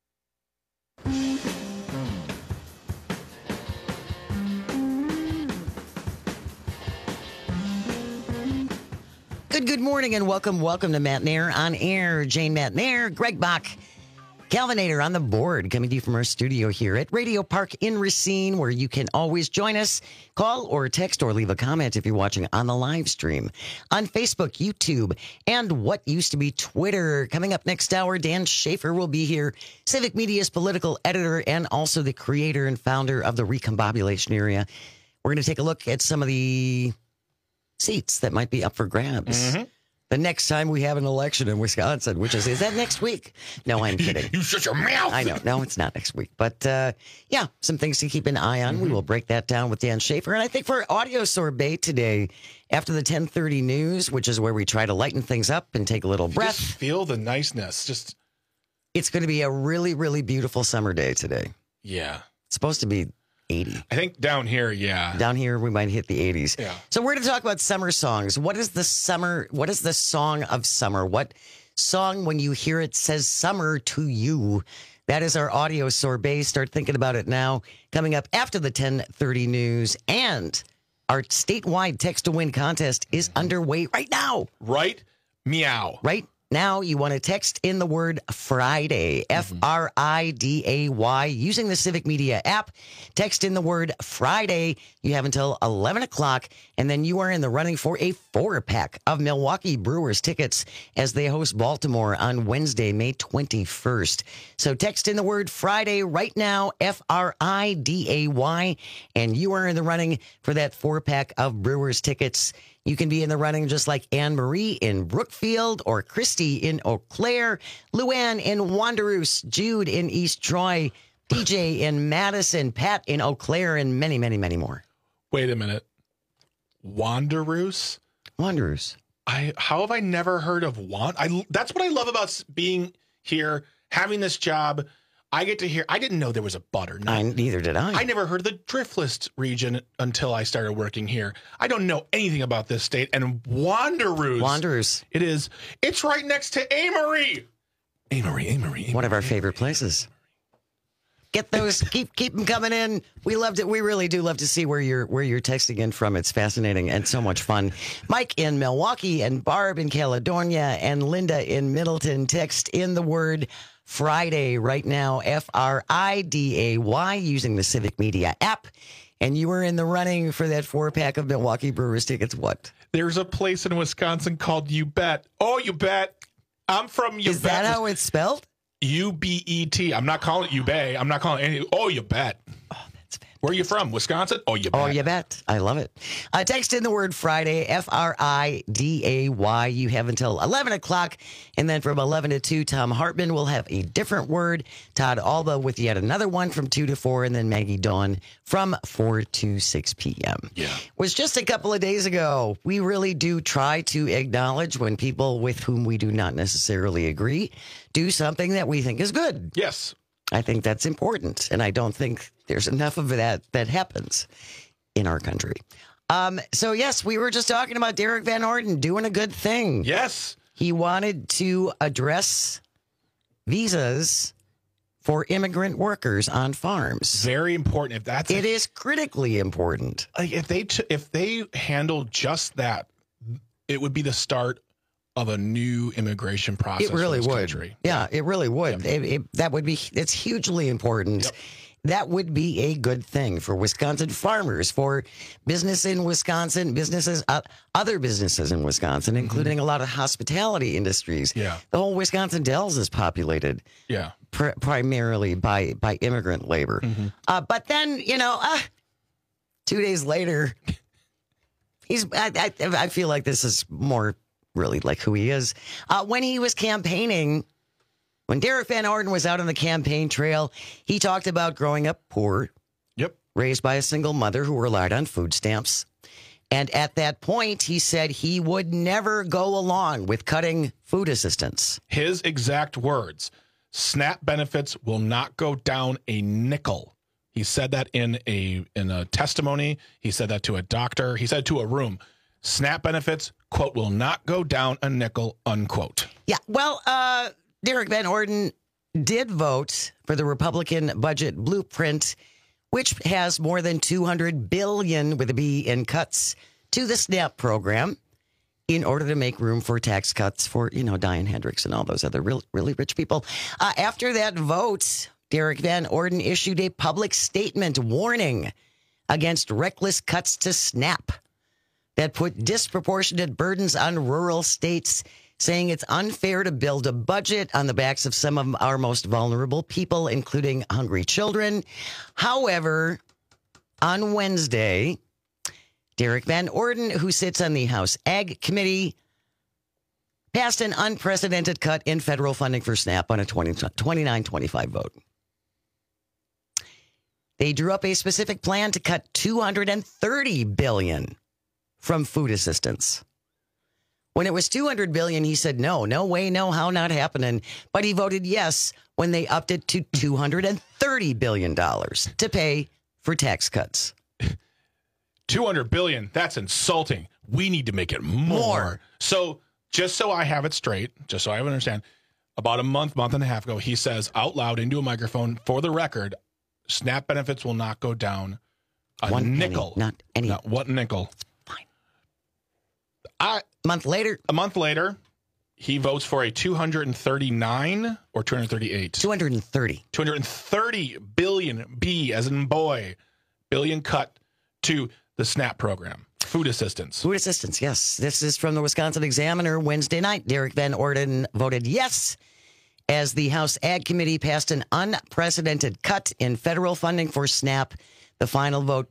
Speaker 10: Good morning and welcome to Matt Nair on air. Jane Matt Nair, Greg Bach, Calvinator on the board, coming to you from our studio here at Radio Park in Racine, where you can always join us, call or text or leave a comment if you're watching on the live stream on Facebook, YouTube, and what used to be Twitter. Coming up next hour, Dan Schaefer will be here, Civic Media's political editor and also the creator and founder of the Recombobulation Area. We're going to take a look at some of the seats that might be up for grabs.
Speaker 13: Mm-hmm.
Speaker 10: The next time we have an election in Wisconsin, which is that next week? No, I'm kidding.
Speaker 13: You shut your mouth.
Speaker 10: I know. No, it's not next week. But yeah, some things to keep an eye on. We will break that down with Dan Schaefer. And I think for audio sorbet today, after the 10:30 news, which is where we try to lighten things up and take a little breath.
Speaker 13: Just feel the niceness.
Speaker 10: It's going to be a really, really beautiful summer day today.
Speaker 13: Yeah.
Speaker 10: It's supposed to be 80.
Speaker 13: I think down here, yeah.
Speaker 10: Down here, we might hit the 80s.
Speaker 13: Yeah.
Speaker 10: So we're going to talk about summer songs. What is the song of summer? What song, when you hear it, says summer to you? That is our audio sorbet. Start thinking about it now. Coming up after the 10:30 news. And our statewide text to win contest is underway right now.
Speaker 13: Right? Meow.
Speaker 10: Right now, you want to text in the word Friday, Friday, using the Civic Media app. Text in the word Friday. You have until 11 o'clock, and then you are in the running for a 4-pack of Milwaukee Brewers tickets as they host Baltimore on Wednesday, May 21st. So text in the word Friday right now, Friday, and you are in the running for that 4-pack of Brewers tickets. You can be in the running just like Anne Marie in Brookfield or Christy in Eau Claire, Luann in Wanderous, Jude in East Troy, DJ in Madison, Pat in Eau Claire, and many, many, many more.
Speaker 13: Wait a minute. Wanderous?
Speaker 10: Wanderous.
Speaker 13: How have I never heard of that's what I love about being here, having this job. I get to hear. I didn't know there was a butternut.
Speaker 10: Neither did I.
Speaker 13: I never heard of the Driftless region until I started working here. I don't know anything about this state. And Wanderous. It is. It's right next to Amory. Amory.
Speaker 10: One of our favorite places. Get those. keep them coming in. We loved it. We really do love to see where you're texting in from. It's fascinating and so much fun. Mike in Milwaukee and Barb in Caledonia and Linda in Middleton. Text in the word Friday right now, Friday, using the Civic Media app. And you are in the running for that 4-pack of Milwaukee Brewers tickets. What?
Speaker 13: There's a place in Wisconsin called You Bet. Oh, You Bet. I'm from You Bet.
Speaker 10: Is that how it's spelled?
Speaker 13: UBET. I'm not calling it U-Bay. I'm not calling it anything. Oh, You Bet.
Speaker 10: Oh, that's fantastic.
Speaker 13: Where are you from? Wisconsin? Oh, You Bet.
Speaker 10: Oh, You Bet. I love it. Text in the word Friday, Friday. You have until 11 o'clock. And then from 11 to 2, Tom Hartman will have a different word. Todd Alba with yet another one from 2 to 4. And then Maggie Dawn from 4 to 6 p.m.
Speaker 13: Yeah.
Speaker 10: It was just a couple of days ago. We really do try to acknowledge when people with whom we do not necessarily agree do something that we think is good.
Speaker 13: Yes.
Speaker 10: I think that's important. And I don't think there's enough of that happens in our country. So, yes, we were just talking about Derek Van Orden doing a good thing.
Speaker 13: Yes.
Speaker 10: He wanted to address visas for immigrant workers on farms.
Speaker 13: Very important.
Speaker 10: It is critically important.
Speaker 13: If they handle just that, it would be the start of a new immigration process.
Speaker 10: It really
Speaker 13: for this
Speaker 10: would.
Speaker 13: Country.
Speaker 10: Yeah, it really would. Yep. It's hugely important. Yep. That would be a good thing for Wisconsin farmers, for business in Wisconsin, other businesses in Wisconsin, including a lot of hospitality industries.
Speaker 13: Yeah.
Speaker 10: The whole Wisconsin Dells is populated.
Speaker 13: Yeah.
Speaker 10: Primarily by immigrant labor.
Speaker 13: Mm-hmm.
Speaker 10: But then, 2 days later, I feel like this is more really like who he is. When he was campaigning, when Derek Van Orden was out on the campaign trail, he talked about growing up poor.
Speaker 13: Yep.
Speaker 10: Raised by a single mother who relied on food stamps. And at that point, he said he would never go along with cutting food assistance.
Speaker 13: His exact words, SNAP benefits will not go down a nickel. He said that in a testimony. He said that to a doctor. He said to a room. SNAP benefits, quote, will not go down a nickel, unquote.
Speaker 10: Yeah, well, Derek Van Orden did vote for the Republican budget blueprint, which has more than $200 billion with a B in cuts to the SNAP program in order to make room for tax cuts for, Diane Hendricks and all those other really rich people. After that vote, Derek Van Orden issued a public statement warning against reckless cuts to SNAP that put disproportionate burdens on rural states, saying it's unfair to build a budget on the backs of some of our most vulnerable people, including hungry children. However, on Wednesday, Derek Van Orden, who sits on the House Ag Committee, passed an unprecedented cut in federal funding for SNAP on a 29-25 vote. They drew up a specific plan to cut $230 billion from food assistance. When it was $200 billion, he said, no way, no how, not happening. But he voted yes when they upped it to $230 billion to pay for tax cuts.
Speaker 13: $200 billion, that's insulting. We need to make it more. So just so I have it straight, just so I understand, about a month and a half ago, he says out loud into a microphone, for the record, SNAP benefits will not go down a nickel.
Speaker 10: Penny, not any.
Speaker 13: Not one nickel.
Speaker 10: Fine. A month later, he votes for a 239 or 238? 230.
Speaker 13: 230 billion, B as in boy, billion cut to the SNAP program. Food assistance.
Speaker 10: Food assistance, yes. This is from the Wisconsin Examiner Wednesday night. Derek Van Orden voted yes as the House Ag Committee passed an unprecedented cut in federal funding for SNAP. The final vote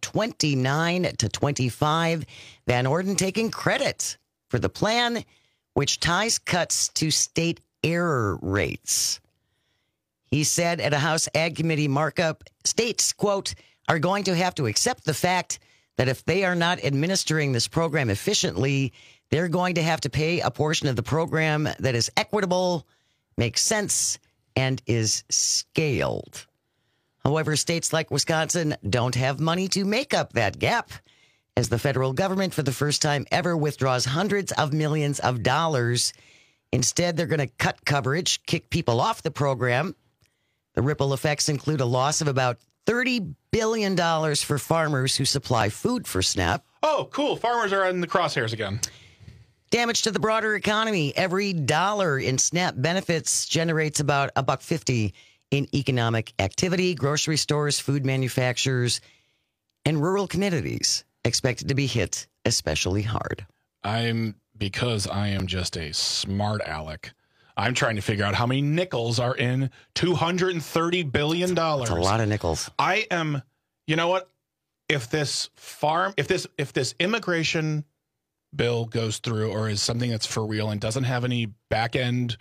Speaker 10: 29-25. Van Orden taking credit for the plan, which ties cuts to state error rates. He said at a House Ag Committee markup, states, quote, are going to have to accept the fact that if they are not administering this program efficiently, they're going to have to pay a portion of the program that is equitable, makes sense, and is scaled. However, states like Wisconsin don't have money to make up that gap, as the federal government, for the first time ever, withdraws hundreds of millions of dollars. Instead, they're going to cut coverage, kick people off the program. The ripple effects include a loss of about $30 billion for farmers who supply food for SNAP.
Speaker 13: Oh, cool. Farmers are in the crosshairs again.
Speaker 10: Damage to the broader economy. Every dollar in SNAP benefits generates about $1.50 in economic activity. Grocery stores, food manufacturers, and rural communities expected to be hit especially hard.
Speaker 13: Because I am just a smart aleck, I'm trying to figure out how many nickels are in $230 billion.
Speaker 10: That's a lot of nickels.
Speaker 13: I am, you know what? If this immigration bill goes through or is something that's for real and doesn't have any back end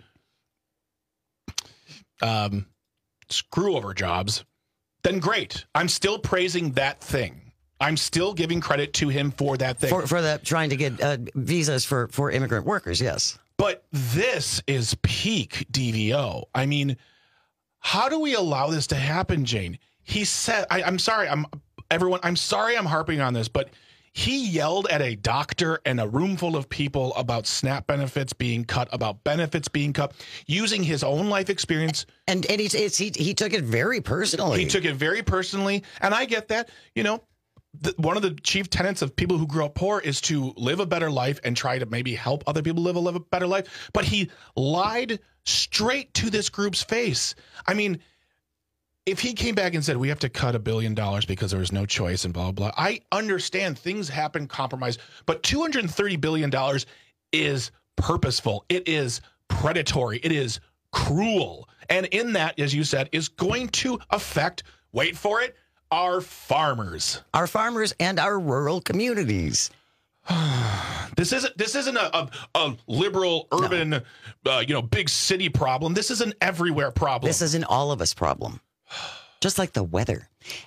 Speaker 13: screw over jobs, then great. I'm still praising that thing. I'm still giving credit to him for that thing.
Speaker 10: For the trying to get visas for immigrant workers, yes.
Speaker 13: But this is peak DVO. I mean, how do we allow this to happen, Jane? He said, I'm sorry, I'm sorry I'm harping on this, but he yelled at a doctor and a room full of people about SNAP benefits being cut, about benefits being cut, using his own life experience.
Speaker 10: And he took it very personally.
Speaker 13: He took it very personally. And I get that. You know, one of the chief tenets of people who grew up poor is to live a better life and try to maybe help other people live a better life. But he lied straight to this group's face. I mean, if he came back and said, we have to cut $1 billion because there was no choice and blah, blah, blah, I understand things happen, compromise, but $230 billion is purposeful. It is predatory. It is cruel. And in that, as you said, is going to affect, wait for it, our farmers.
Speaker 10: Our farmers and our rural communities.
Speaker 13: This isn't a liberal, urban, big city problem. This is an everywhere problem.
Speaker 10: This is an all of us problem. Just like the weather.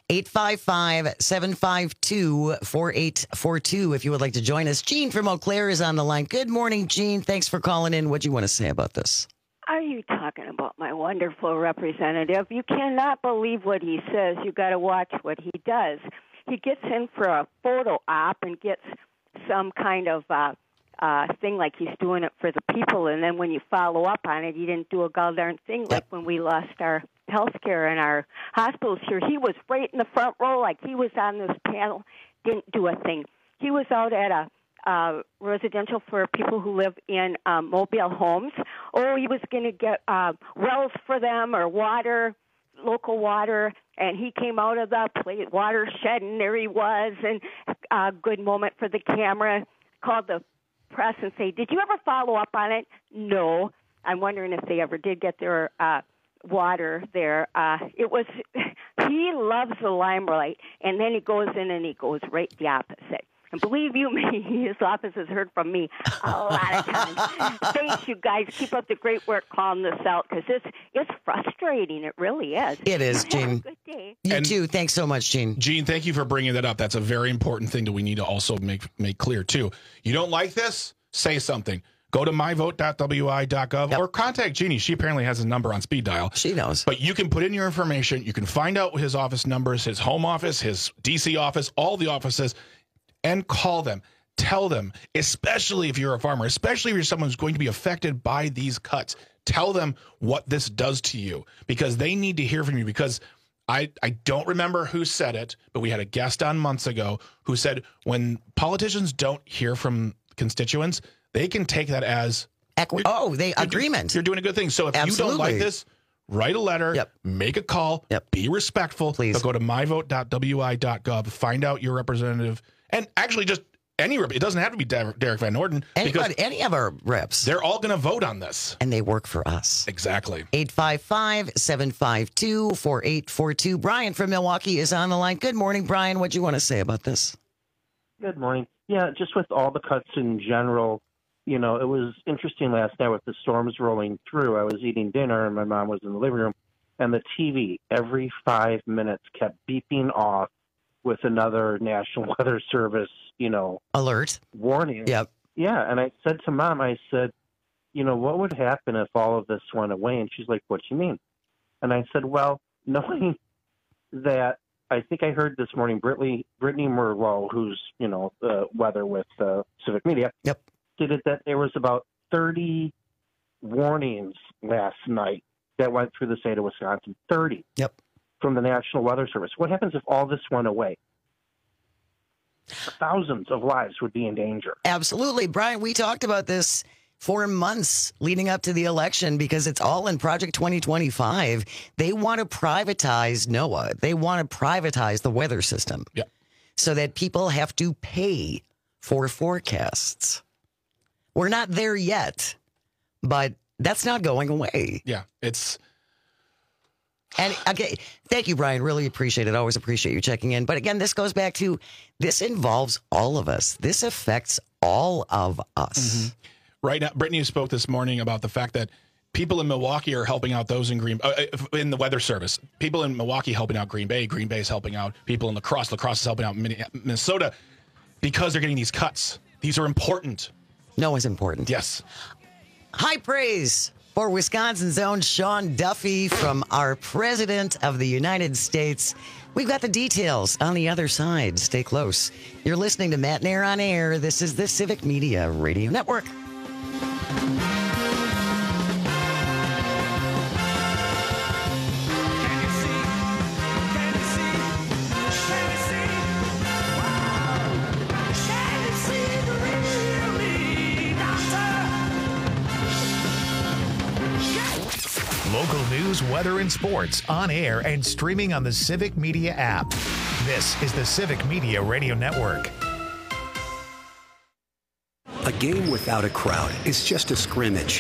Speaker 10: 855-752-4842 if you would like to join us. Gene from Eau Claire is on the line. Good morning, Gene. Thanks for calling in. What do you want to say about this?
Speaker 1: Are you talking about my wonderful representative? You cannot believe what he says. You got to watch what he does. He gets in for a photo op and gets some kind of thing like he's doing it for the people, and then when you follow up on it, he didn't do a goddamn thing. Like when we lost our health care and our hospitals here, he was right in the front row, like he was on this panel, didn't do a thing. He was out at a residential for people who live in mobile homes. Oh, he was going to get wells for them or water, local water, and he came out of the watershed, and there he was, and a good moment for the camera. Called the press and say, did you ever follow up on it? No. I'm wondering if they ever did get their water there. It was, he loves the limelight, and then he goes in and he goes right the opposite. And believe you me, his office has heard from me a lot of times. Thanks, you guys. Keep up the great work calling this out, because it's frustrating. It really is.
Speaker 10: It is, Gene.
Speaker 1: Have a good day.
Speaker 10: You too. Thanks so much, Gene.
Speaker 13: Gene, thank you for bringing that up. That's a very important thing that we need to also make clear, too. You don't like this? Say something. Go to myvote.wi.gov or contact Jeannie. She apparently has his number on speed dial.
Speaker 10: She knows.
Speaker 13: But you can put in your information. You can find out his office numbers, his home office, his DC office, all the offices, and call them. Tell them, especially if you're a farmer, especially if you're someone who's going to be affected by these cuts, tell them what this does to you, because they need to hear from you. Because I don't remember who said it, but we had a guest on months ago who said when politicians don't hear from constituents, they can take that as
Speaker 10: agreement.
Speaker 13: You're doing a good thing. So if you don't like this, write a letter, make a call, be respectful.
Speaker 10: Please.
Speaker 13: But go to myvote.wi.gov, find out your representative, and actually just any rep. It doesn't have to be Derek Van Orden.
Speaker 10: Any of our reps.
Speaker 13: They're all going to vote on this.
Speaker 10: And they work for us.
Speaker 13: Exactly.
Speaker 10: 855-752-4842. Brian from Milwaukee is on the line. Good morning, Brian. What do you want to say about this?
Speaker 3: Good morning. Yeah, just with all the cuts in general, it was interesting last night with the storms rolling through. I was eating dinner and my mom was in the living room, and the TV every 5 minutes kept beeping off with another National Weather Service,
Speaker 10: alert
Speaker 3: warning.
Speaker 10: Yep.
Speaker 3: Yeah, and I said to Mom, what would happen if all of this went away? And she's like, what do you mean? And I said, well, knowing that, I think I heard this morning Brittany Merlot, who's, weather with Civic Media, stated that there was about 30 warnings last night that went through the state of Wisconsin. 30.
Speaker 10: Yep.
Speaker 3: From the National Weather Service. What happens if all this went away? Thousands of lives would be in danger.
Speaker 10: Absolutely. Brian, we talked about this for months leading up to the election because it's all in Project 2025. They want to privatize NOAA. They want to privatize the weather system so that people have to pay for forecasts. We're not there yet, but that's not going away.
Speaker 13: Yeah, it's...
Speaker 10: And okay, thank you, Brian. Really appreciate it. Always appreciate you checking in. But again, this goes back to, this involves all of us. This affects all of us.
Speaker 13: Mm-hmm. Right now, Brittany spoke this morning about the fact that people in Milwaukee are helping out those in in the weather service. People in Milwaukee helping out Green Bay. Green Bay is helping out people in lacrosse. Lacrosse is helping out Minnesota because they're getting these cuts. These are important.
Speaker 10: NOAA's important.
Speaker 13: Yes.
Speaker 10: High praise for Wisconsin's own Sean Duffy from our President of the United States. We've got the details on the other side. Stay close. You're listening to Matt Nair on Air. This is the Civic Media Radio Network.
Speaker 4: Local news, weather, and sports on air and streaming on the Civic Media app. This is the Civic Media Radio Network.
Speaker 6: A game without a crowd is just a scrimmage.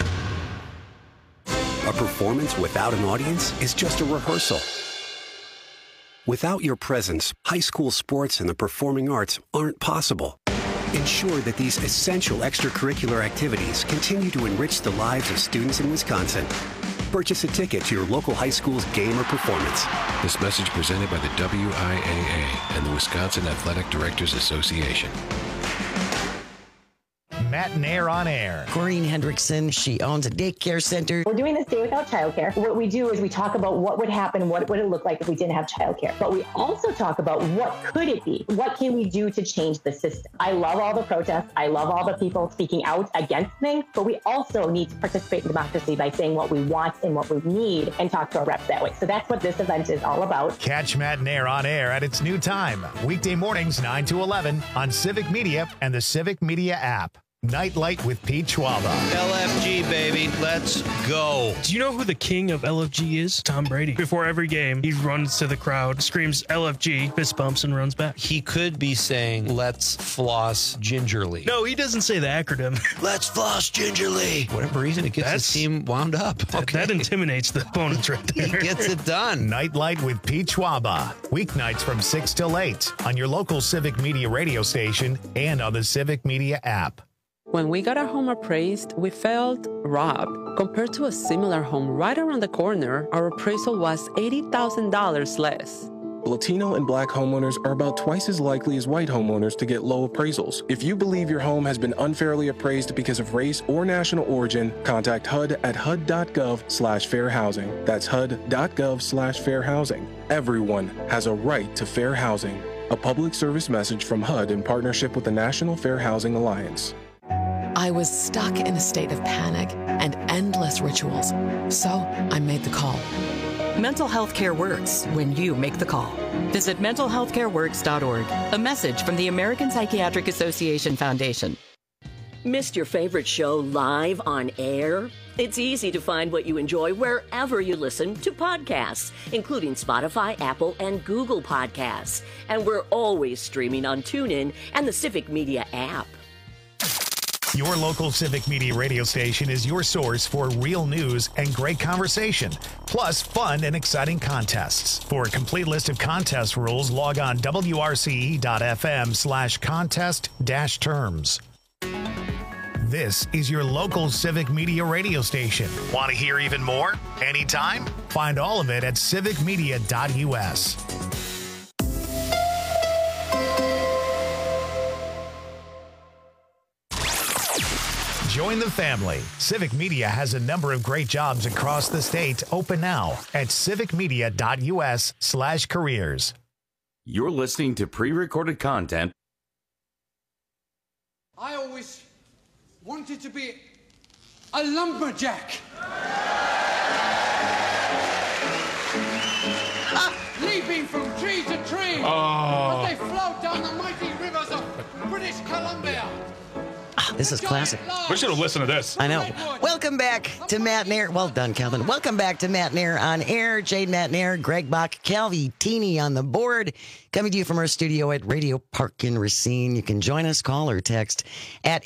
Speaker 6: A performance without an audience is just a rehearsal. Without your presence, high school sports and the performing arts aren't possible. Ensure that these essential extracurricular activities continue to enrich the lives of students in Wisconsin. Purchase a ticket to your local high school's game or performance.
Speaker 9: This message presented by the WIAA and the Wisconsin Athletic Directors Association.
Speaker 4: Matt Matt and Air on Air.
Speaker 10: Corinne Hendrickson, she owns a daycare center.
Speaker 11: We're doing this day without childcare. What we do is we talk about what would happen, what would it look like if we didn't have childcare. But we also talk about what could it be? What can we do to change the system? I love all the protests. I love all the people speaking out against things, but we also need to participate in democracy by saying what we want and what we need and talk to our reps that way. So that's what this event is all about.
Speaker 4: Catch Matt and Air on Air at its new time, weekday mornings 9 to 11 on Civic Media and the Civic Media app. Nightlight with Pete Schwaba.
Speaker 12: LFG, baby. Let's go.
Speaker 14: Do you know who the king of LFG is? Tom Brady. Before every game, he runs to the crowd, screams LFG, fist bumps, and runs back.
Speaker 26: He could be saying, let's floss gingerly.
Speaker 14: No, he doesn't say the acronym.
Speaker 26: Let's floss gingerly. For whatever reason, it gets his team wound up. Okay.
Speaker 14: That intimidates the opponents right there.
Speaker 26: He gets it done.
Speaker 4: Nightlight with Pete Schwaba. Weeknights from 6 till 8 on your local Civic Media radio station and on the Civic Media app.
Speaker 15: When we got our home appraised, we felt robbed. Compared to a similar home right around the corner, our appraisal was $80,000 less.
Speaker 17: Latino and Black homeowners are about twice as likely as white homeowners to get low appraisals. If you believe your home has been unfairly appraised because of race or national origin, contact HUD at HUD.gov/fair housing. That's HUD.gov/fair housing. Everyone has a right to fair housing. A public service message from HUD in partnership with the National Fair Housing Alliance.
Speaker 18: I was stuck in a state of panic and endless rituals, so I made the call.
Speaker 19: Mental health care works when you make the call. Visit mentalhealthcareworks.org. A message from the American Psychiatric Association Foundation.
Speaker 20: Missed your favorite show live on air? It's easy to find what you enjoy wherever you listen to podcasts, including Spotify, Apple, and Google Podcasts. And we're always streaming on TuneIn and the Civic Media app.
Speaker 4: Your local Civic Media radio station is your source for real news and great conversation, plus fun and exciting contests. For a complete list of contest rules, log on wrce.fm/contest-terms. This is your local Civic Media radio station. Want to hear even more? Anytime? Find all of it at civicmedia.us. Join the family. Civic Media has a number of great jobs across the state open now at civicmedia.us/careers.
Speaker 16: You're listening to pre-recorded content.
Speaker 21: I always wanted to be a lumberjack. Leaping from tree to tree as they float down the mighty rivers of British Columbia.
Speaker 10: This is classic.
Speaker 13: We should have listened to this.
Speaker 10: I know. Welcome back to Matt and Air. Well done, Calvin. Welcome back to Matt and Air on Air. Jade, Matt and Air, Greg Bach, Calvi Teeny on the board. Coming to you from our studio at Radio Park in Racine. You can join us, call or text at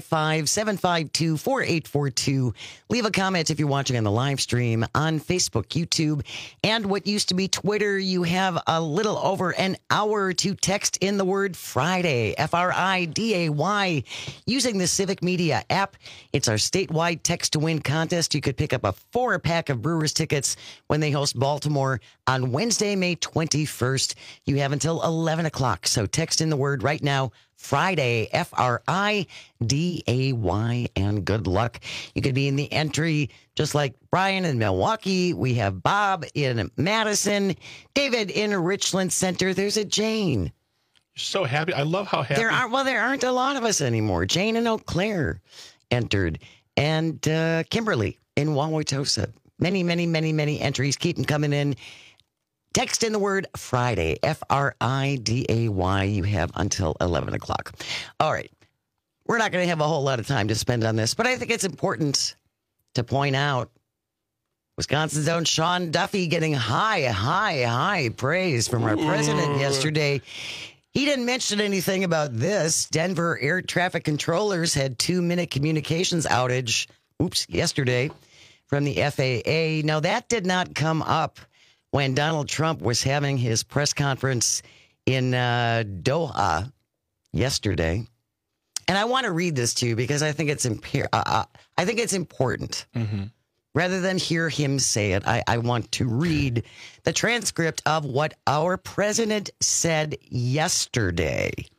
Speaker 10: 855-752-4842. Leave a comment if you're watching on the live stream on Facebook, YouTube, and what used to be Twitter. You have a little over an hour to text in the word Friday, Friday, using the Civic Media app. It's our statewide text to win contest. You could pick up a 4-pack of Brewers tickets when they host Baltimore on Wednesday, May 21st. You have until 11 o'clock. So text in the word right now, Friday, Friday, and good luck. You could be in the entry just like Brian in Milwaukee. We have Bob in Madison, David in Richland Center. There's a Jane.
Speaker 13: So happy. I love how happy.
Speaker 10: There aren't a lot of us anymore. Jane in Eau Claire entered, and Kimberly in Wauwatosa. Many, many, many, many entries. Keep them coming in. Text in the word Friday, Friday. You have until 11 o'clock. All right. We're not going to have a whole lot of time to spend on this, but I think it's important to point out Wisconsin's own Sean Duffy getting high praise from our president yesterday. He didn't mention anything about this. Denver air traffic controllers had 2-minute communications outage, yesterday from the FAA. Now, that did not come up when Donald Trump was having his press conference in Doha yesterday. And I want to read this to you because I think it's important.
Speaker 13: Mm-hmm.
Speaker 10: Rather than hear him say it, I want to read the transcript of what our president said yesterday.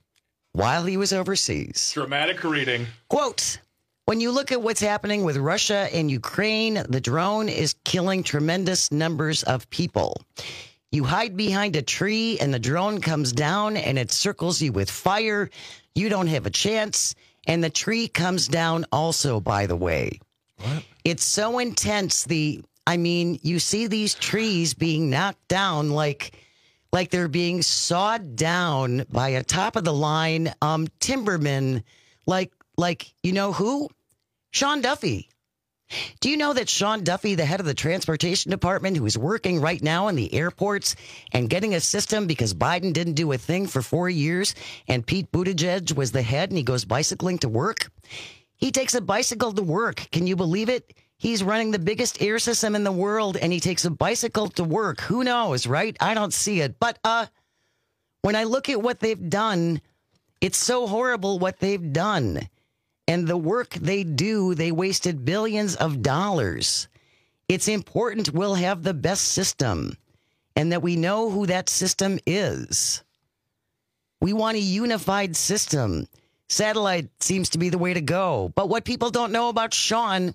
Speaker 10: while he was overseas.
Speaker 13: Dramatic reading.
Speaker 10: Quote, when you look at what's happening with Russia and Ukraine, the drone is killing tremendous numbers of people. You hide behind a tree and the drone comes down and it circles you with fire. You don't have a chance. And the tree comes down also, by the way.
Speaker 13: What?
Speaker 10: It's so intense. You see these trees being knocked down like they're being sawed down by a top of the line timberman, like you know who? Sean Duffy. Do you know that Sean Duffy, the head of the transportation department, who is working right now in the airports and getting a system because Biden didn't do a thing for 4 years and Pete Buttigieg was the head and he goes bicycling to work? He takes a bicycle to work. Can you believe it? He's running the biggest air system in the world and he takes a bicycle to work. Who knows, right? I don't see it. But when I look at what they've done, it's so horrible what they've done. And the work they do, they wasted billions of dollars. It's important we'll have the best system and that we know who that system is. We want a unified system. Satellite seems to be the way to go. But what people don't know about Sean,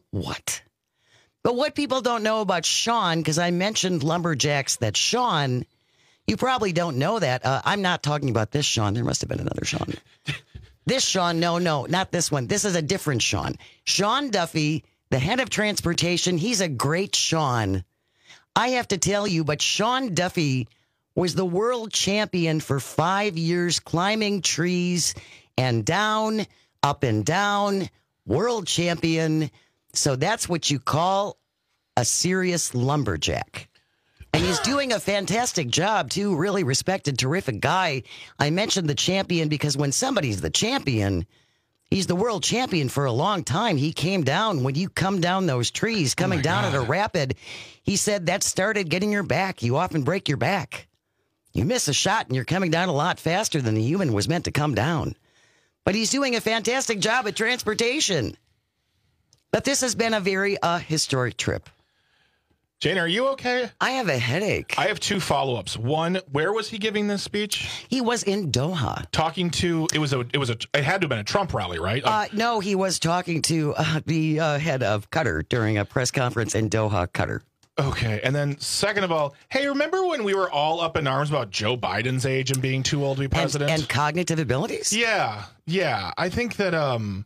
Speaker 10: because I mentioned lumberjacks, that Sean, you probably don't know that. I'm not talking about this Sean. There must have been another Sean. This Sean, no, not this one. This is a different Sean. Sean Duffy, the head of transportation, he's a great Sean. I have to tell you, but Sean Duffy was the world champion for 5 years, climbing trees and down, up and down, world champion. So that's what you call a serious lumberjack. And he's doing a fantastic job, too. Really respected, terrific guy. I mentioned the champion because when somebody's the champion, he's the world champion for a long time. He came down, when you come down those trees, coming down at a rapid, he said that started getting your back. You often break your back. You miss a shot and you're coming down a lot faster than the human was meant to come down. But he's doing a fantastic job at transportation. But this has been a very historic trip.
Speaker 13: Jane, are you okay?
Speaker 10: I have a headache.
Speaker 13: I have 2 follow-ups. One, where was he giving this speech?
Speaker 10: He was in Doha.
Speaker 13: Talking to, it had to have been a Trump rally, right?
Speaker 10: No, he was talking to the head of Qatar during a press conference in Doha, Qatar.
Speaker 13: Okay. And then second of all, hey, remember when we were all up in arms about Joe Biden's age and being too old to be president?
Speaker 10: And cognitive abilities?
Speaker 13: Yeah. I think that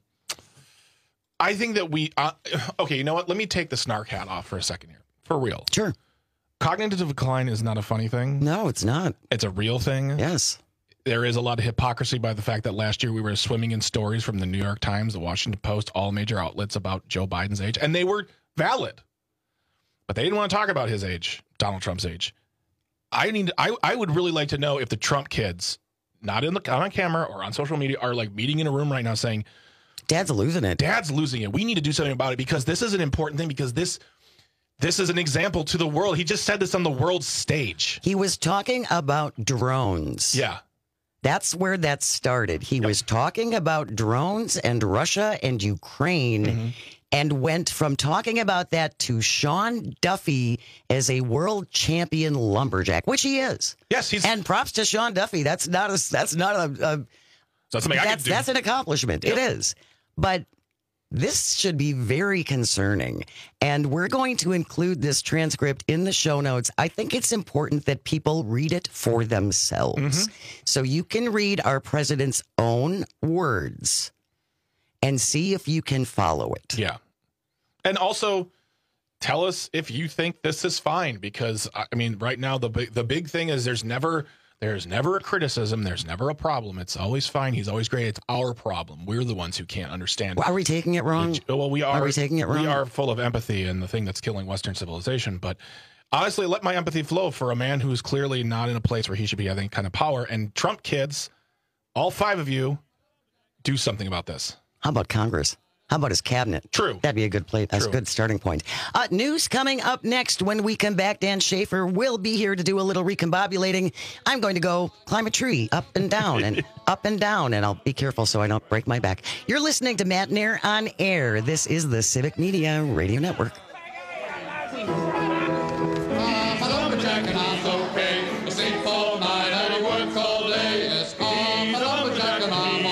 Speaker 13: we, okay, you know what? Let me take the snark hat off for a second here. For real.
Speaker 10: Sure.
Speaker 13: Cognitive decline is not a funny thing.
Speaker 10: No, it's not.
Speaker 13: It's a real thing.
Speaker 10: Yes.
Speaker 13: There is a lot of hypocrisy by the fact that last year we were swimming in stories from the New York Times, the Washington Post, all major outlets about Joe Biden's age, and they were valid. But they didn't want to talk about his age, Donald Trump's age. I would really like to know if the Trump kids, not on camera or on social media, are like meeting in a room right now saying,
Speaker 10: Dad's losing it.
Speaker 13: Dad's losing it. We need to do something about it because this is an important thing, because this is an example to the world. He just said this on the world stage.
Speaker 10: He was talking about drones.
Speaker 13: Yeah.
Speaker 10: That's where that started. He was talking about drones and Russia and Ukraine and went from talking about that to Sean Duffy as a world champion lumberjack, which he is.
Speaker 13: Yes, he's.
Speaker 10: And props to Sean Duffy. That's an accomplishment.
Speaker 13: Yep.
Speaker 10: It is. But this should be very concerning, and we're going to include this transcript in the show notes. I think it's important that people read it for themselves. So you can read our president's own words and see if you can follow it.
Speaker 13: Yeah. And also tell us if you think this is fine, because, I mean, right now the big thing is there's never a criticism. There's never a problem. It's always fine. He's always great. It's our problem. We're the ones who can't understand.
Speaker 10: Are we taking it wrong?
Speaker 13: Well, we are.
Speaker 10: Are we taking it wrong?
Speaker 13: We are full of empathy and the thing that's killing Western civilization. But honestly, let my empathy flow for a man who's clearly not in a place where he should be having kind of power. And Trump kids, all 5 of you, do something about this.
Speaker 10: How about Congress? How about his cabinet?
Speaker 13: True.
Speaker 10: That'd be a good place. That's a good starting point. News coming up next. When we come back, Dan Schaefer will be here to do a little recombobulating. I'm going to go climb a tree up and down and up and down, and I'll be careful so I don't break my back. You're listening to Matt and Air on Air. This is the Civic Media Radio Network.
Speaker 21: I'm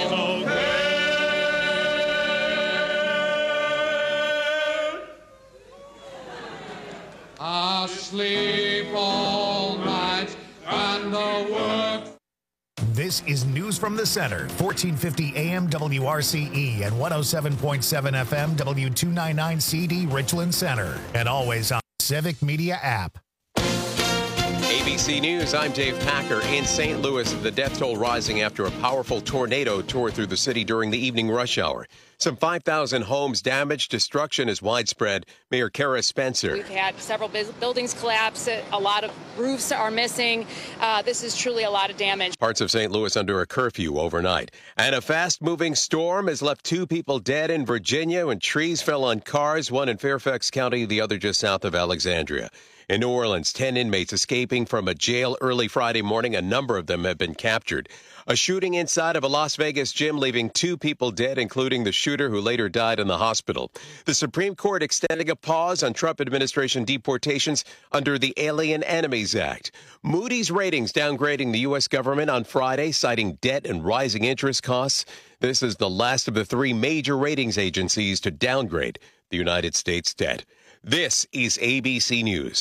Speaker 21: fireworks.
Speaker 4: This is News from the Center, 1450 AM WRCE and 107.7 FM W299CD Richland Center, and always on Civic Media app.
Speaker 2: ABC News, I'm Dave Packer. In St. Louis, the death toll rising after a powerful tornado tore through the city during the evening rush hour. Some 5,000 homes damaged. Destruction is widespread. Mayor Kara Spencer.
Speaker 5: We've had several buildings collapse. A lot of roofs are missing. This is truly a lot of damage.
Speaker 2: Parts of St. Louis under a curfew overnight. And a fast-moving storm has left 2 people dead in Virginia when trees fell on cars, one in Fairfax County, the other just south of Alexandria. In New Orleans, 10 inmates escaping from a jail early Friday morning. A number of them have been captured. A shooting inside of a Las Vegas gym, leaving 2 people dead, including the shooter who later died in the hospital. The Supreme Court extending a pause on Trump administration deportations under the Alien Enemies Act. Moody's Ratings downgrading the U.S. government on Friday, citing debt and rising interest costs. This is the last of the 3 major ratings agencies to downgrade the United States debt. This is ABC News.